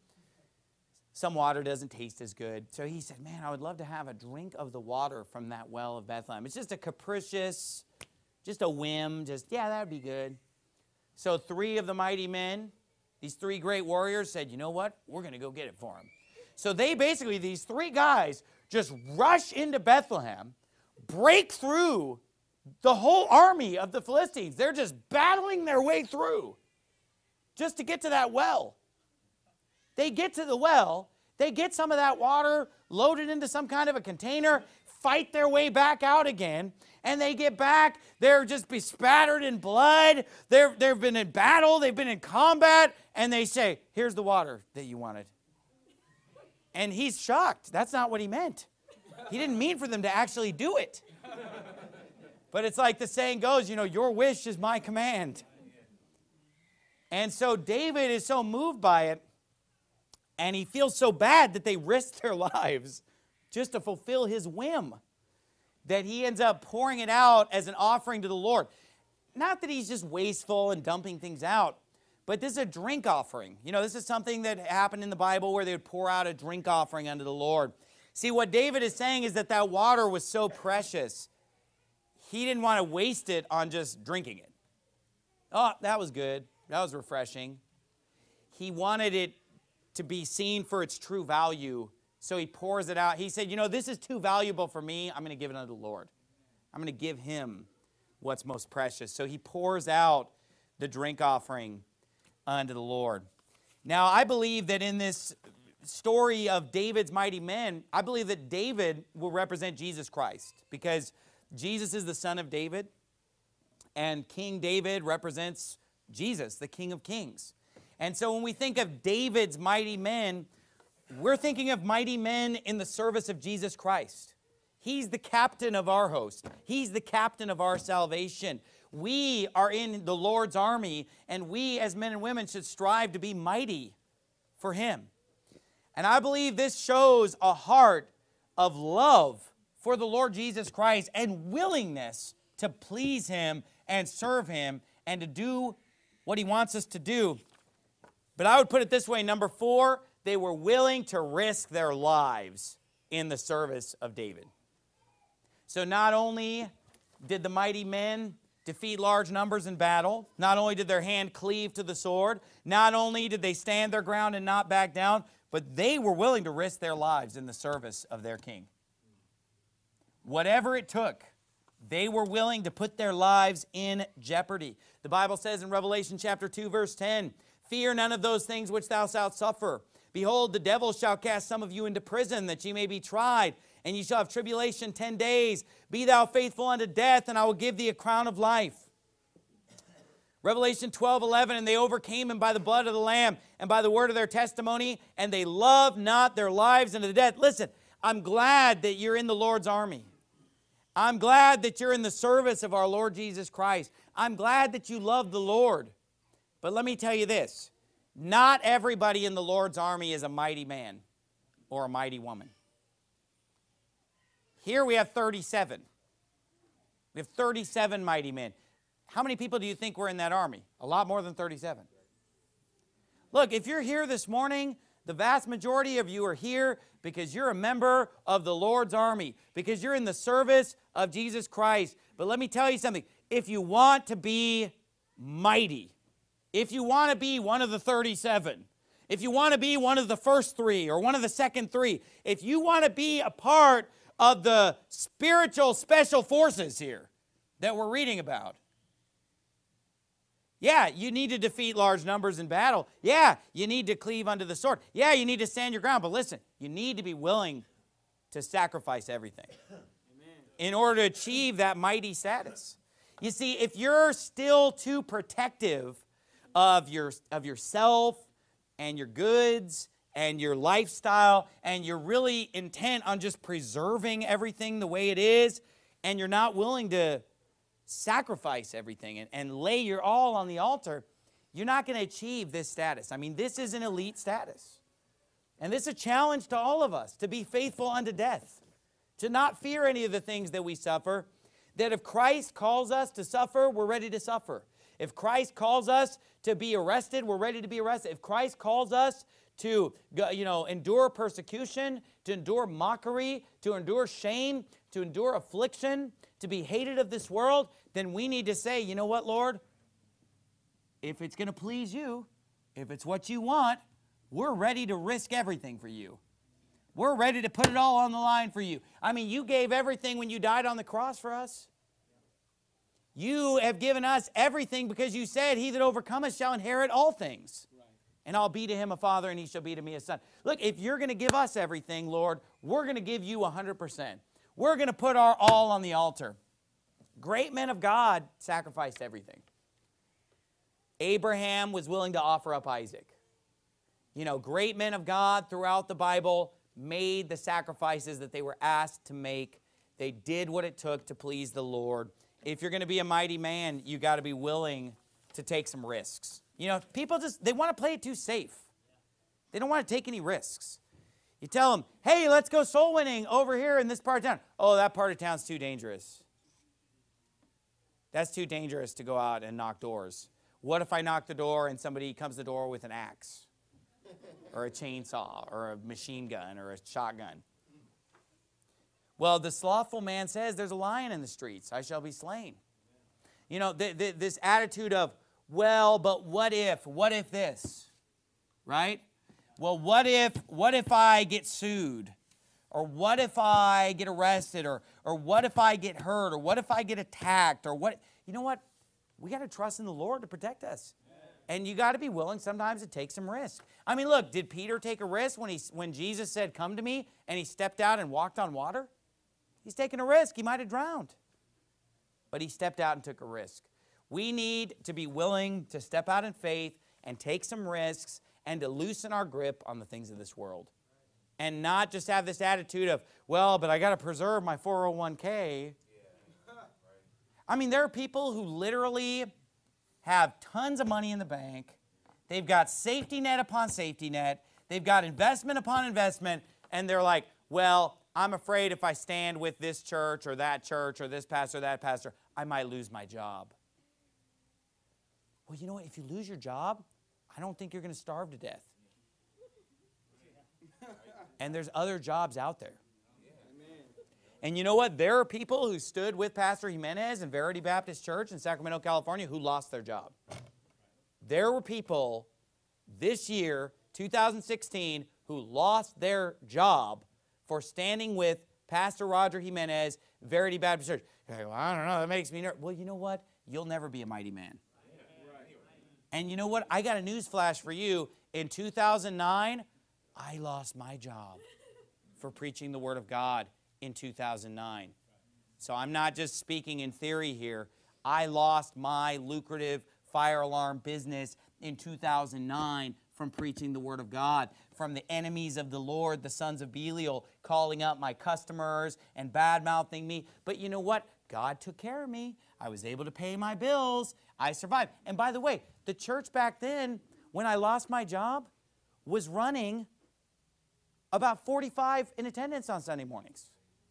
Some water doesn't taste as good. So he said, man, I would love to have a drink of the water from that well of Bethlehem. It's just a capricious, just a whim, just, yeah, that would be good. So three of the mighty men, these three great warriors, said, you know what? We're going to go get it for him. So they basically, these three guys, just rush into Bethlehem, break through the whole army of the Philistines. They're just battling their way through just to get to that well. They get to the well, they get some of that water loaded into some kind of a container, fight their way back out again, and they get back, they're just bespattered in blood, they're, they've been in battle, they've been in combat, and they say, here's the water that you wanted. And he's shocked. That's not what he meant. He didn't mean for them to actually do it. But it's like the saying goes, you know, your wish is my command. And so David is so moved by it, and he feels so bad that they risk their lives just to fulfill his whim, that he ends up pouring it out as an offering to the Lord. Not that he's just wasteful and dumping things out, but this is a drink offering. You know, this is something that happened in the Bible where they would pour out a drink offering unto the Lord. See, what David is saying is that that water was so precious, he didn't want to waste it on just drinking it. Oh, that was good. That was refreshing. He wanted it to be seen for its true value, so he pours it out. He said, you know, this is too valuable for me. I'm going to give it unto the Lord. I'm going to give him what's most precious. So he pours out the drink offering unto the Lord. Now, I believe that in this story of David's mighty men, I believe that David will represent Jesus Christ, because Jesus is the son of David, and King David represents Jesus, the King of Kings. And so when we think of David's mighty men, we're thinking of mighty men in the service of Jesus Christ. He's the captain of our host. He's the captain of our salvation. We are in the Lord's army, and we as men and women should strive to be mighty for Him. And I believe this shows a heart of love for the Lord Jesus Christ and willingness to please Him and serve Him and to do what He wants us to do. But I would put it this way, number four, they were willing to risk their lives in the service of David. So not only did the mighty men defeat large numbers in battle, not only did their hand cleave to the sword, not only did they stand their ground and not back down, but they were willing to risk their lives in the service of their king. Whatever it took, they were willing to put their lives in jeopardy. The Bible says in Revelation chapter two, verse ten, "Fear none of those things which thou shalt suffer. Behold, the devil shall cast some of you into prison, that ye may be tried, and ye shall have tribulation ten days. Be thou faithful unto death, and I will give thee a crown of life." Revelation twelve, eleven, "And they overcame him by the blood of the Lamb and by the word of their testimony, and they loved not their lives unto the death." Listen, I'm glad that you're in the Lord's army. I'm glad that you're in the service of our Lord Jesus Christ. I'm glad that you love the Lord. But let me tell you this, not everybody in the Lord's army is a mighty man or a mighty woman. Here we have thirty-seven. We have thirty-seven mighty men. How many people do you think were in that army? A lot more than thirty-seven. Look, if you're here this morning, the vast majority of you are here because you're a member of the Lord's army, because you're in the service of Jesus Christ. But let me tell you something. If you want to be mighty, if you want to be one of the thirty-seven, if you want to be one of the first three or one of the second three, if you want to be a part of the spiritual special forces here that we're reading about, yeah, you need to defeat large numbers in battle. Yeah, you need to cleave unto the sword. Yeah, you need to stand your ground. But listen, you need to be willing to sacrifice everything in order to achieve that mighty status. You see, if you're still too protective of your of yourself and your goods and your lifestyle, and you're really intent on just preserving everything the way it is, and you're not willing to sacrifice everything and, and lay your all on the altar, you're not going to achieve this status. I mean, this is an elite status. And this is a challenge to all of us, to be faithful unto death, to not fear any of the things that we suffer, that if Christ calls us to suffer, we're ready to suffer. If Christ calls us to be arrested, we're ready to be arrested. If Christ calls us to, you know, endure persecution, to endure mockery, to endure shame, to endure affliction, to be hated of this world, then we need to say, you know what, Lord? If it's going to please you, if it's what you want, we're ready to risk everything for you. We're ready to put it all on the line for you. I mean, you gave everything when you died on the cross for us. You have given us everything because you said, "He that overcometh shall inherit all things. Right. And I'll be to him a father, and he shall be to me a son." Look, if you're going to give us everything, Lord, we're going to give you one hundred percent. We're going to put our all on the altar. Great men of God sacrificed everything. Abraham was willing to offer up Isaac. You know, great men of God throughout the Bible made the sacrifices that they were asked to make. They did what it took to please the Lord. If you're going to be a mighty man, you got to be willing to take some risks. You know, people just, they want to play it too safe. They don't want to take any risks. You tell them, "Hey, let's go soul winning over here in this part of town." "Oh, that part of town's too dangerous. That's too dangerous to go out and knock doors. What if I knock the door and somebody comes to the door with an axe or a chainsaw or a machine gun or a shotgun?" Well, the slothful man says, "There's a lion in the streets. I shall be slain." You know, th th this attitude of, well, but what if? What if this? Right? Well, what if, what if I get sued? Or what if I get arrested? Or, or what if I get hurt? Or what if I get attacked? Or what? You know what? we got to trust in the Lord to protect us. And you got to be willing sometimes to take some risk. I mean, look, did Peter take a risk when, he, when Jesus said, come to me, and he stepped out and walked on water? He's taking a risk. He might have drowned. But he stepped out and took a risk. We need to be willing to step out in faith and take some risks and to loosen our grip on the things of this world. And not just have this attitude of, well, but I got to preserve my four oh one K. I mean, there are people who literally have tons of money in the bank. They've got safety net upon safety net. They've got investment upon investment. And they're like, well, I'm afraid if I stand with this church or that church or this pastor or that pastor, I might lose my job. Well, you know what? If you lose your job, I don't think you're going to starve to death. And there's other jobs out there. And you know what? There are people who stood with Pastor Jimenez in Verity Baptist Church in Sacramento, California, who lost their job. There were people this year, two thousand sixteen, who lost their job for standing with Pastor Roger Jimenez, Verity Baptist Church. You're like, well, I don't know, that makes me nervous. Well, you know what? You'll never be a mighty man. And you know what? I got a news flash for you. In two thousand nine, I lost my job for preaching the Word of God in two thousand nine. So I'm not just speaking in theory here. I lost my lucrative fire alarm business in two thousand nine from preaching the Word of God, from the enemies of the Lord, the sons of Belial, calling up my customers and bad-mouthing me. But you know what? God took care of me. I was able to pay my bills. I survived. And by the way, the church back then, when I lost my job, was running about forty-five in attendance on Sunday mornings.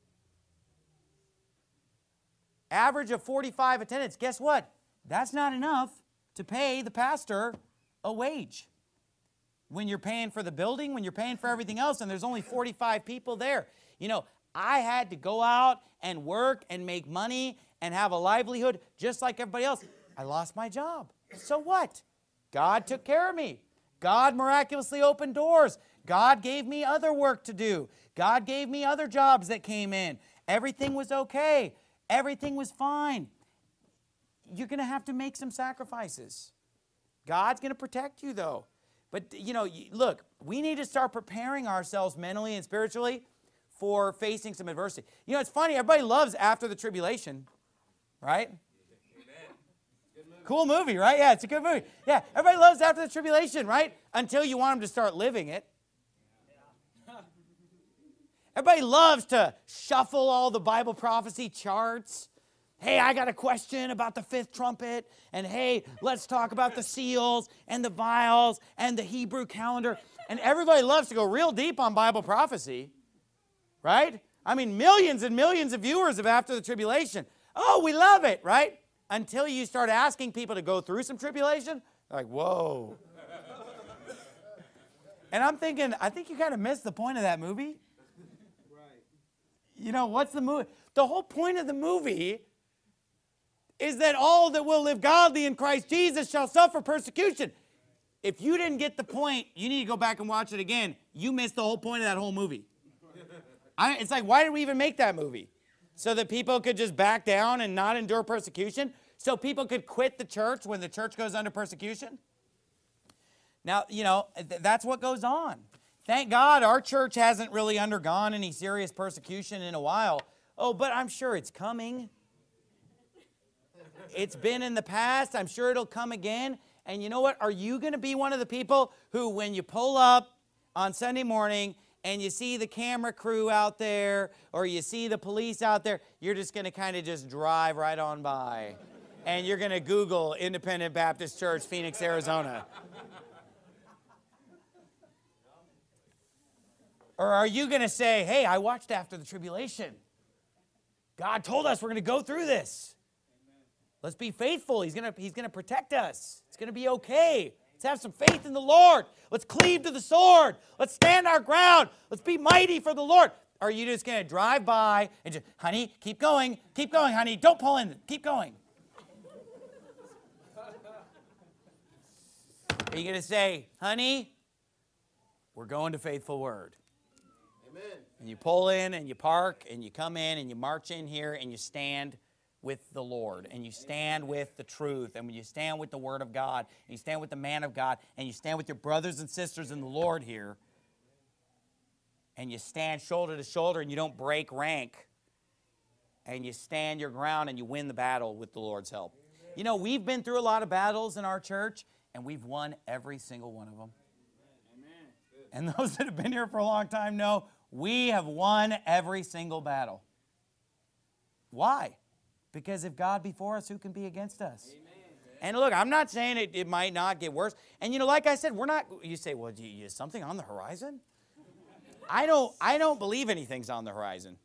Average of forty-five attendance. Guess what? That's not enough to pay the pastor a wage. When you're paying for the building, when you're paying for everything else, and there's only forty-five people there. You know, I had to go out and work and make money and have a livelihood just like everybody else. I lost my job. So what? God took care of me. God miraculously opened doors. God gave me other work to do. God gave me other jobs that came in. Everything was okay. Everything was fine. You're going to have to make some sacrifices. God's going to protect you, though. But, you know, look, we need to start preparing ourselves mentally and spiritually for facing some adversity. You know, it's funny. Everybody loves After the Tribulation, right? Cool movie, right? Yeah, it's a good movie. Yeah, everybody loves After the Tribulation, right? Until you want them to start living it. Everybody loves to shuffle all the Bible prophecy charts. Hey, I got a question about the fifth trumpet. And hey, let's talk about the seals and the vials and the Hebrew calendar. And everybody loves to go real deep on Bible prophecy, right? I mean, millions and millions of viewers of After the Tribulation. Oh, we love it, right? Until you start asking people to go through some tribulation, they're like, whoa. And I'm thinking, I think you kind of missed the point of that movie. You know, what's the movie? The whole point of the movie is that all that will live godly in Christ Jesus shall suffer persecution. If you didn't get the point, you need to go back and watch it again. You missed the whole point of that whole movie. I, it's like, why did we even make that movie? So that people could just back down and not endure persecution? So people could quit the church when the church goes under persecution? Now, you know, th- that's what goes on. Thank God our church hasn't really undergone any serious persecution in a while. Oh, but I'm sure it's coming. It's been in the past. I'm sure it'll come again. And you know what? Are you going to be one of the people who, when you pull up on Sunday morning and you see the camera crew out there or you see the police out there, you're just going to kind of just drive right on by? And you're going to Google Independent Baptist Church, Phoenix, Arizona. Or are you going to say, hey, I watched After the Tribulation. God told us we're going to go through this. Let's be faithful. He's going to, he's going to protect us. It's going to be okay. Let's have some faith in the Lord. Let's cleave to the sword. Let's stand our ground. Let's be mighty for the Lord. Or are you just going to drive by and just, honey, keep going. Keep going, honey. Don't pull in. Keep going. Are you going to say, honey, we're going to Faithful Word? Amen. And you pull in and you park and you come in and you march in here and you stand with the Lord, and you stand with the truth, and when you stand with the Word of God, and you stand with the man of God, and you stand with your brothers and sisters in the Lord here, and you stand shoulder to shoulder, and you don't break rank, and you stand your ground, and you win the battle with the Lord's help. You know, we've been through a lot of battles in our church, and we've won every single one of them. And those that have been here for a long time know we have won every single battle. Why? Because if God be for us, who can be against us? Amen. And look, I'm not saying it, it might not get worse. And you know, like I said, we're not, you say, well, is something on the horizon? I don't, I don't believe anything's on the horizon.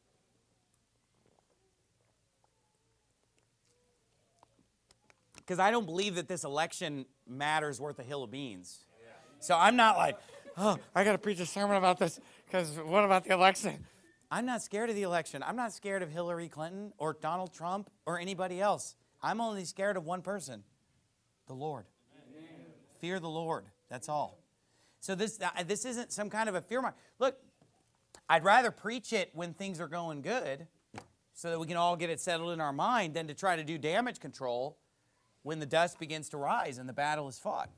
Because I don't believe that this election matters worth a hill of beans. So I'm not like, oh, I got to preach a sermon about this because what about the election? I'm not scared of the election. I'm not scared of Hillary Clinton or Donald Trump or anybody else. I'm only scared of one person, the Lord. Amen. Fear the Lord. That's all. So this, uh, this isn't some kind of a fear. Look, I'd rather preach it when things are going good so that we can all get it settled in our mind than to try to do damage control when the dust begins to rise and the battle is fought.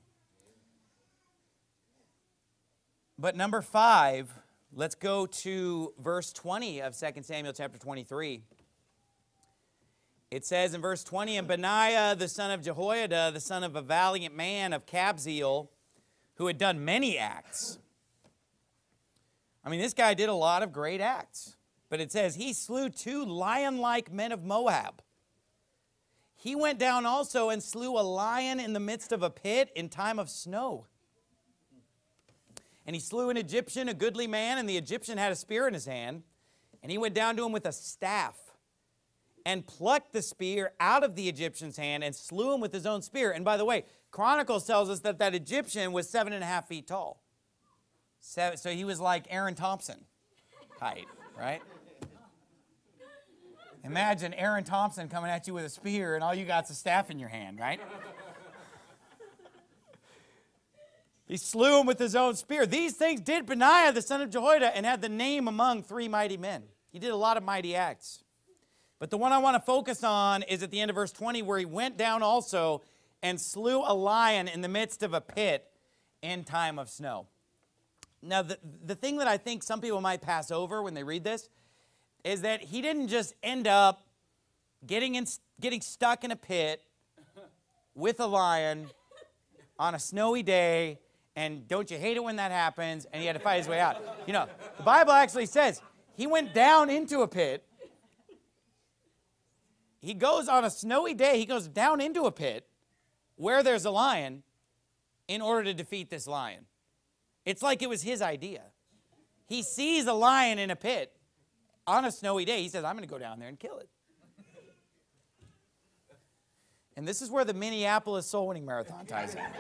But number five, let's go to verse twenty of Second Samuel chapter twenty-three. It says in verse twenty, and Benaiah the son of Jehoiada, the son of a valiant man of Kabzeel, who had done many acts. I mean, this guy did a lot of great acts. But it says, he slew two lion-like men of Moab. He went down also and slew a lion in the midst of a pit in time of snow. And he slew an Egyptian, a goodly man, and the Egyptian had a spear in his hand. And he went down to him with a staff and plucked the spear out of the Egyptian's hand and slew him with his own spear. And by the way, Chronicles tells us that that Egyptian was seven and a half feet tall. So, so he was like Aaron Thompson height, right? Imagine Aaron Thompson coming at you with a spear and all you got's a staff in your hand, right? He slew him with his own spear. These things did Benaiah, the son of Jehoiada, and had the name among three mighty men. He did a lot of mighty acts. But the one I want to focus on is at the end of verse twenty, where he went down also and slew a lion in the midst of a pit in time of snow. Now, the, the thing that I think some people might pass over when they read this is that he didn't just end up getting, in, getting stuck in a pit with a lion on a snowy day. And don't you hate it when that happens? And he had to fight his way out. You know, the Bible actually says he went down into a pit. He goes on a snowy day, he goes down into a pit where there's a lion in order to defeat this lion. It's like it was his idea. He sees a lion in a pit on a snowy day. He says, I'm going to go down there and kill it. And this is where the Minneapolis Soul Winning Marathon ties in.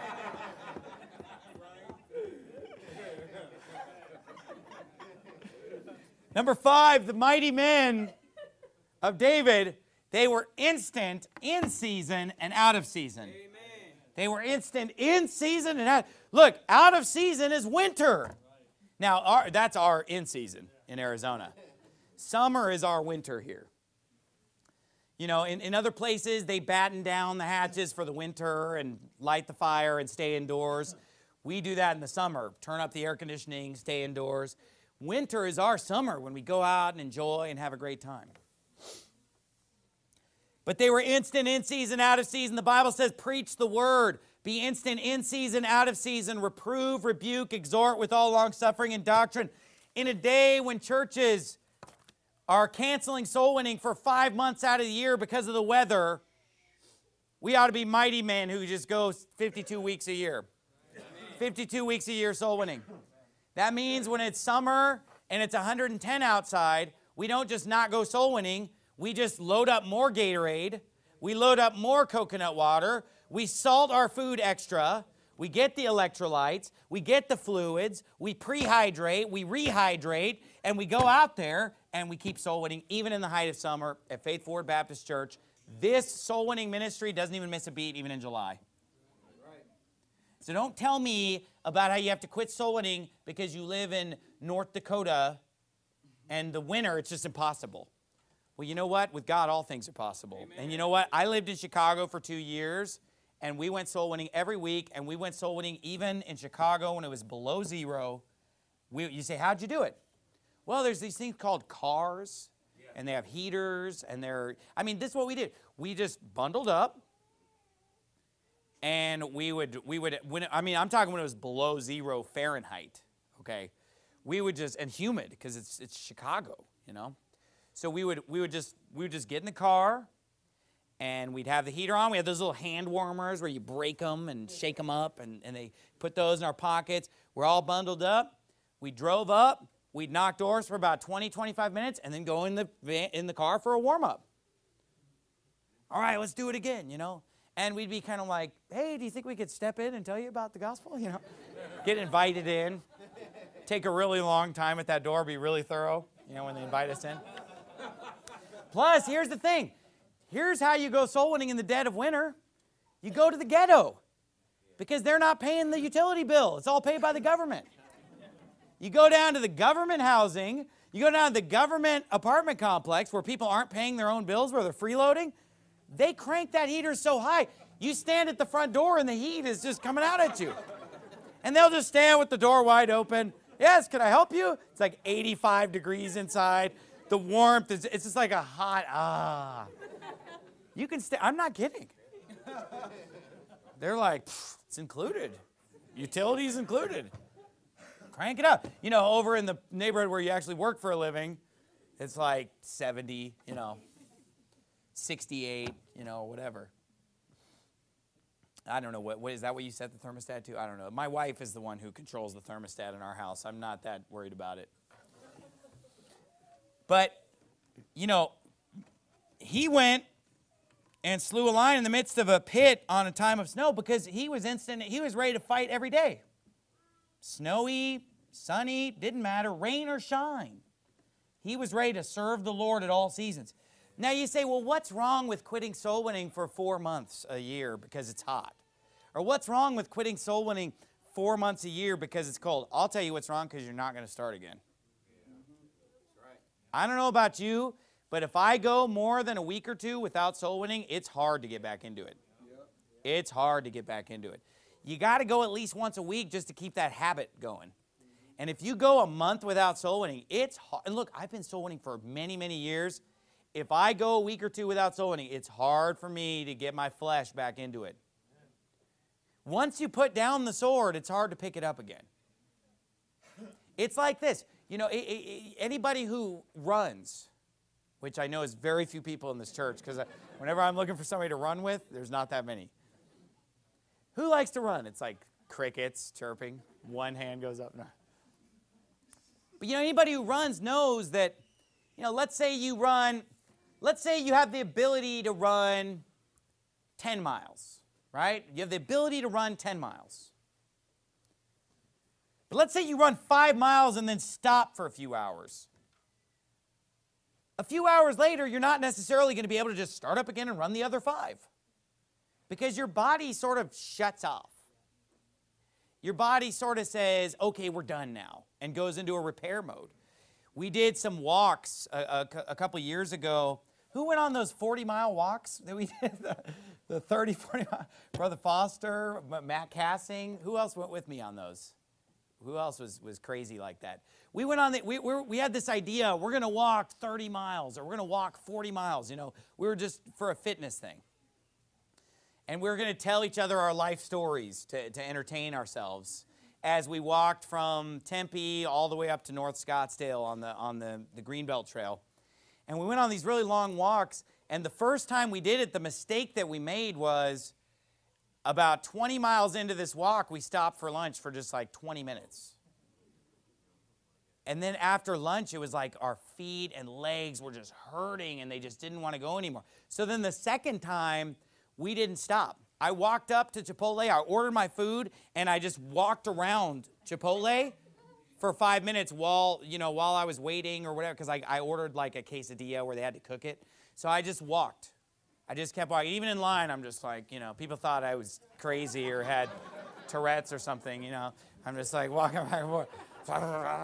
Number five, the mighty men of David, they were instant in season and out of season. Amen. They were instant in season and out. Look, out of season is winter. Now, our, that's our in season in Arizona. Summer is our winter here. You know, in, in other places, they batten down the hatches for the winter and light the fire and stay indoors. We do that in the summer. Turn up the air conditioning, stay indoors. Winter is our summer when we go out and enjoy and have a great time. But they were instant in season, out of season. The Bible says, preach the word. Be instant in season, out of season. Reprove, rebuke, exhort with all long-suffering and doctrine. In a day when churches are canceling soul winning for five months out of the year because of the weather, we ought to be mighty men who just go fifty-two weeks a year. fifty-two weeks a year soul winning. That means when it's summer and it's one hundred ten outside, we don't just not go soul winning. We just load up more Gatorade. We load up more coconut water. We salt our food extra. We get the electrolytes. We get the fluids. We prehydrate. We rehydrate. And we go out there and we keep soul winning even in the height of summer at Faith Forward Baptist Church. This soul winning ministry doesn't even miss a beat even in July. So don't tell me about how you have to quit soul winning because you live in North Dakota and the winter, it's just impossible. Well, you know what? With God, all things are possible. Amen. And you know what? I lived in Chicago for two years, and we went soul winning every week, and we went soul winning even in Chicago when it was below zero. We, you say, how'd you do it? Well, there's these things called cars, yeah. and they have heaters, and they're, I mean, this is what we did. We just bundled up, and we would, we would, when, I mean, I'm talking when it was below zero Fahrenheit, okay? We would just, and humid, because it's, it's Chicago, you know? So we would, we would just, we would just get in the car, and we'd have the heater on. We had those little hand warmers where you break them and shake them up, and, and they put those in our pockets. We're all bundled up. We drove up. We'd knock doors for about twenty, twenty-five minutes, and then go in the van, in the car for a warm-up. All right, let's do it again, you know? And we'd be kind of like, hey, do you think we could step in and tell you about the gospel? You know, get invited in. Take a really long time at that door, be really thorough, you know, when they invite us in. Plus, here's the thing. Here's how you go soul winning in the dead of winter. You go to the ghetto because they're not paying the utility bill. It's all paid by the government. You go down to the government housing. You go down to the government apartment complex where people aren't paying their own bills, where they're freeloading. They crank that heater so high, you stand at the front door and the heat is just coming out at you. And they'll just stand with the door wide open. Yes, can I help you? It's like eighty-five degrees inside. The warmth, is, it's just like a hot, ah. You can stay, I'm not kidding. They're like, it's included. Utilities included. Crank it up. You know, over in the neighborhood where you actually work for a living, it's like seventy, you know, sixty-eight, you know, whatever. I don't know, what, what is that what you set the thermostat to? I don't know. My wife is the one who controls the thermostat in our house. I'm not that worried about it. But, you know, he went and slew a lion in the midst of a pit on a time of snow because he was instant, he was ready to fight every day. Snowy, sunny, didn't matter, rain or shine. He was ready to serve the Lord at all seasons. Now you say, well, what's wrong with quitting soul winning for four months a year because it's hot? Or what's wrong with quitting soul winning four months a year because it's cold? I'll tell you what's wrong, because you're not going to start again. I don't know about you, but if I go more than a week or two without soul winning, it's hard to get back into it. It's hard to get back into it. You got to go at least once a week just to keep that habit going. And if you go a month without soul winning, it's hard. And look, I've been soul winning for many, many years. If I go a week or two without soul winning, it's hard for me to get my flesh back into it. Once you put down the sword, it's hard to pick it up again. It's like this. You know, anybody who runs, which I know is very few people in this church, because whenever I'm looking for somebody to run with, there's not that many. Who likes to run? It's like crickets chirping. One hand goes up. No. But, you know, anybody who runs knows that, you know, let's say you run, let's say you have the ability to run ten miles, right? You have the ability to run ten miles. But let's say you run five miles and then stop for a few hours. A few hours later, you're not necessarily going to be able to just start up again and run the other five, because your body sort of shuts off. Your body sort of says, okay, we're done now, and goes into a repair mode. We did some walks a, a, a couple years ago. Who went on those forty-mile walks that we did? The, the thirty, forty mile. Brother Foster, Matt Cassing. Who else went with me on those? Who else was, was crazy like that? We went on the, we, we, we had this idea, we're going to walk thirty miles, or we're going to walk forty miles. You know, we were just for a fitness thing. And we were going to tell each other our life stories to, to entertain ourselves as we walked from Tempe all the way up to North Scottsdale on the, on the, the Greenbelt Trail. And we went on these really long walks, and the first time we did it, the mistake that we made was about twenty miles into this walk, we stopped for lunch for just like twenty minutes. And then after lunch, it was like our feet and legs were just hurting, and they just didn't want to go anymore. So then the second time, we didn't stop. I walked up to Chipotle, I ordered my food, and I just walked around Chipotle for five minutes while, you know, while I was waiting or whatever, because I, I ordered like a quesadilla where they had to cook it. So I just walked. I just kept walking. Even in line, I'm just like, you know, people thought I was crazy or had Tourette's or something, you know. I'm just like walking back and forth.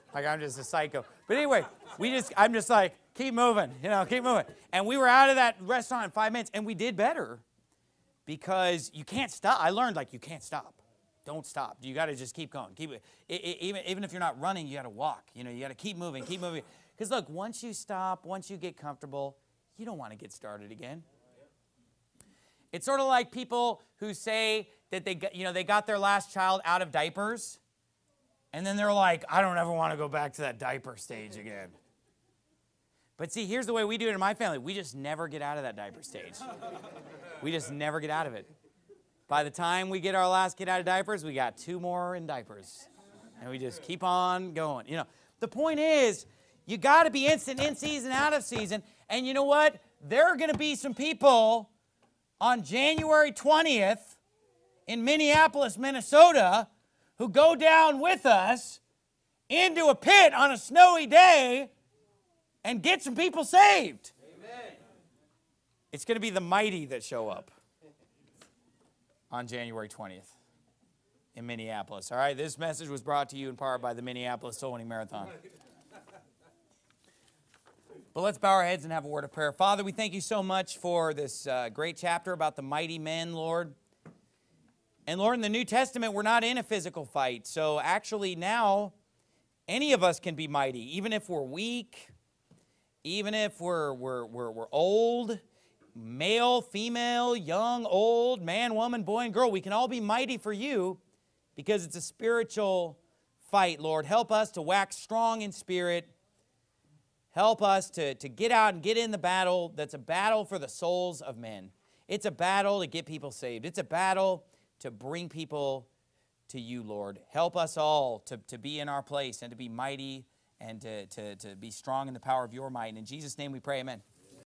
Like I'm just a psycho. But anyway, we just, I'm just like, keep moving, you know, keep moving. And we were out of that restaurant in five minutes, and we did better because you can't stop. I learned, like, you can't stop. Don't stop. You got to just keep going. Keep it. it, it even, even if you're not running, you got to walk. You know, you got to keep moving, keep moving. Because look, once you stop, once you get comfortable, you don't want to get started again. It's sort of like people who say that they got, you know, they got their last child out of diapers, and then they're like, I don't ever want to go back to that diaper stage again. But see, here's the way we do it in my family. We just never get out of that diaper stage. We just never get out of it. By the time we get our last kid out of diapers, we got two more in diapers. And we just keep on going. You know, the point is, you got to be instant in season, out of season. And you know what? There are going to be some people on January twentieth in Minneapolis, Minnesota, who go down with us into a pit on a snowy day and get some people saved. Amen. It's going to be the mighty that show up on January twentieth in Minneapolis. All right, this message was brought to you in part by the Minneapolis Soul Winning Marathon. But let's bow our heads and have a word of prayer. Father, we thank you so much for this uh, great chapter about the mighty men, Lord. And Lord, in the New Testament, we're not in a physical fight. So actually now, any of us can be mighty, even if we're weak, even if we're, we're, we're, we're old, male, female, young, old, man, woman, boy, and girl. We can all be mighty for you because it's a spiritual fight, Lord. Help us to wax strong in spirit. Help us to, to get out and get in the battle that's a battle for the souls of men. It's a battle to get people saved. It's a battle to bring people to you, Lord. Help us all to, to be in our place and to be mighty and to, to, to be strong in the power of your might. And in Jesus' name we pray, amen.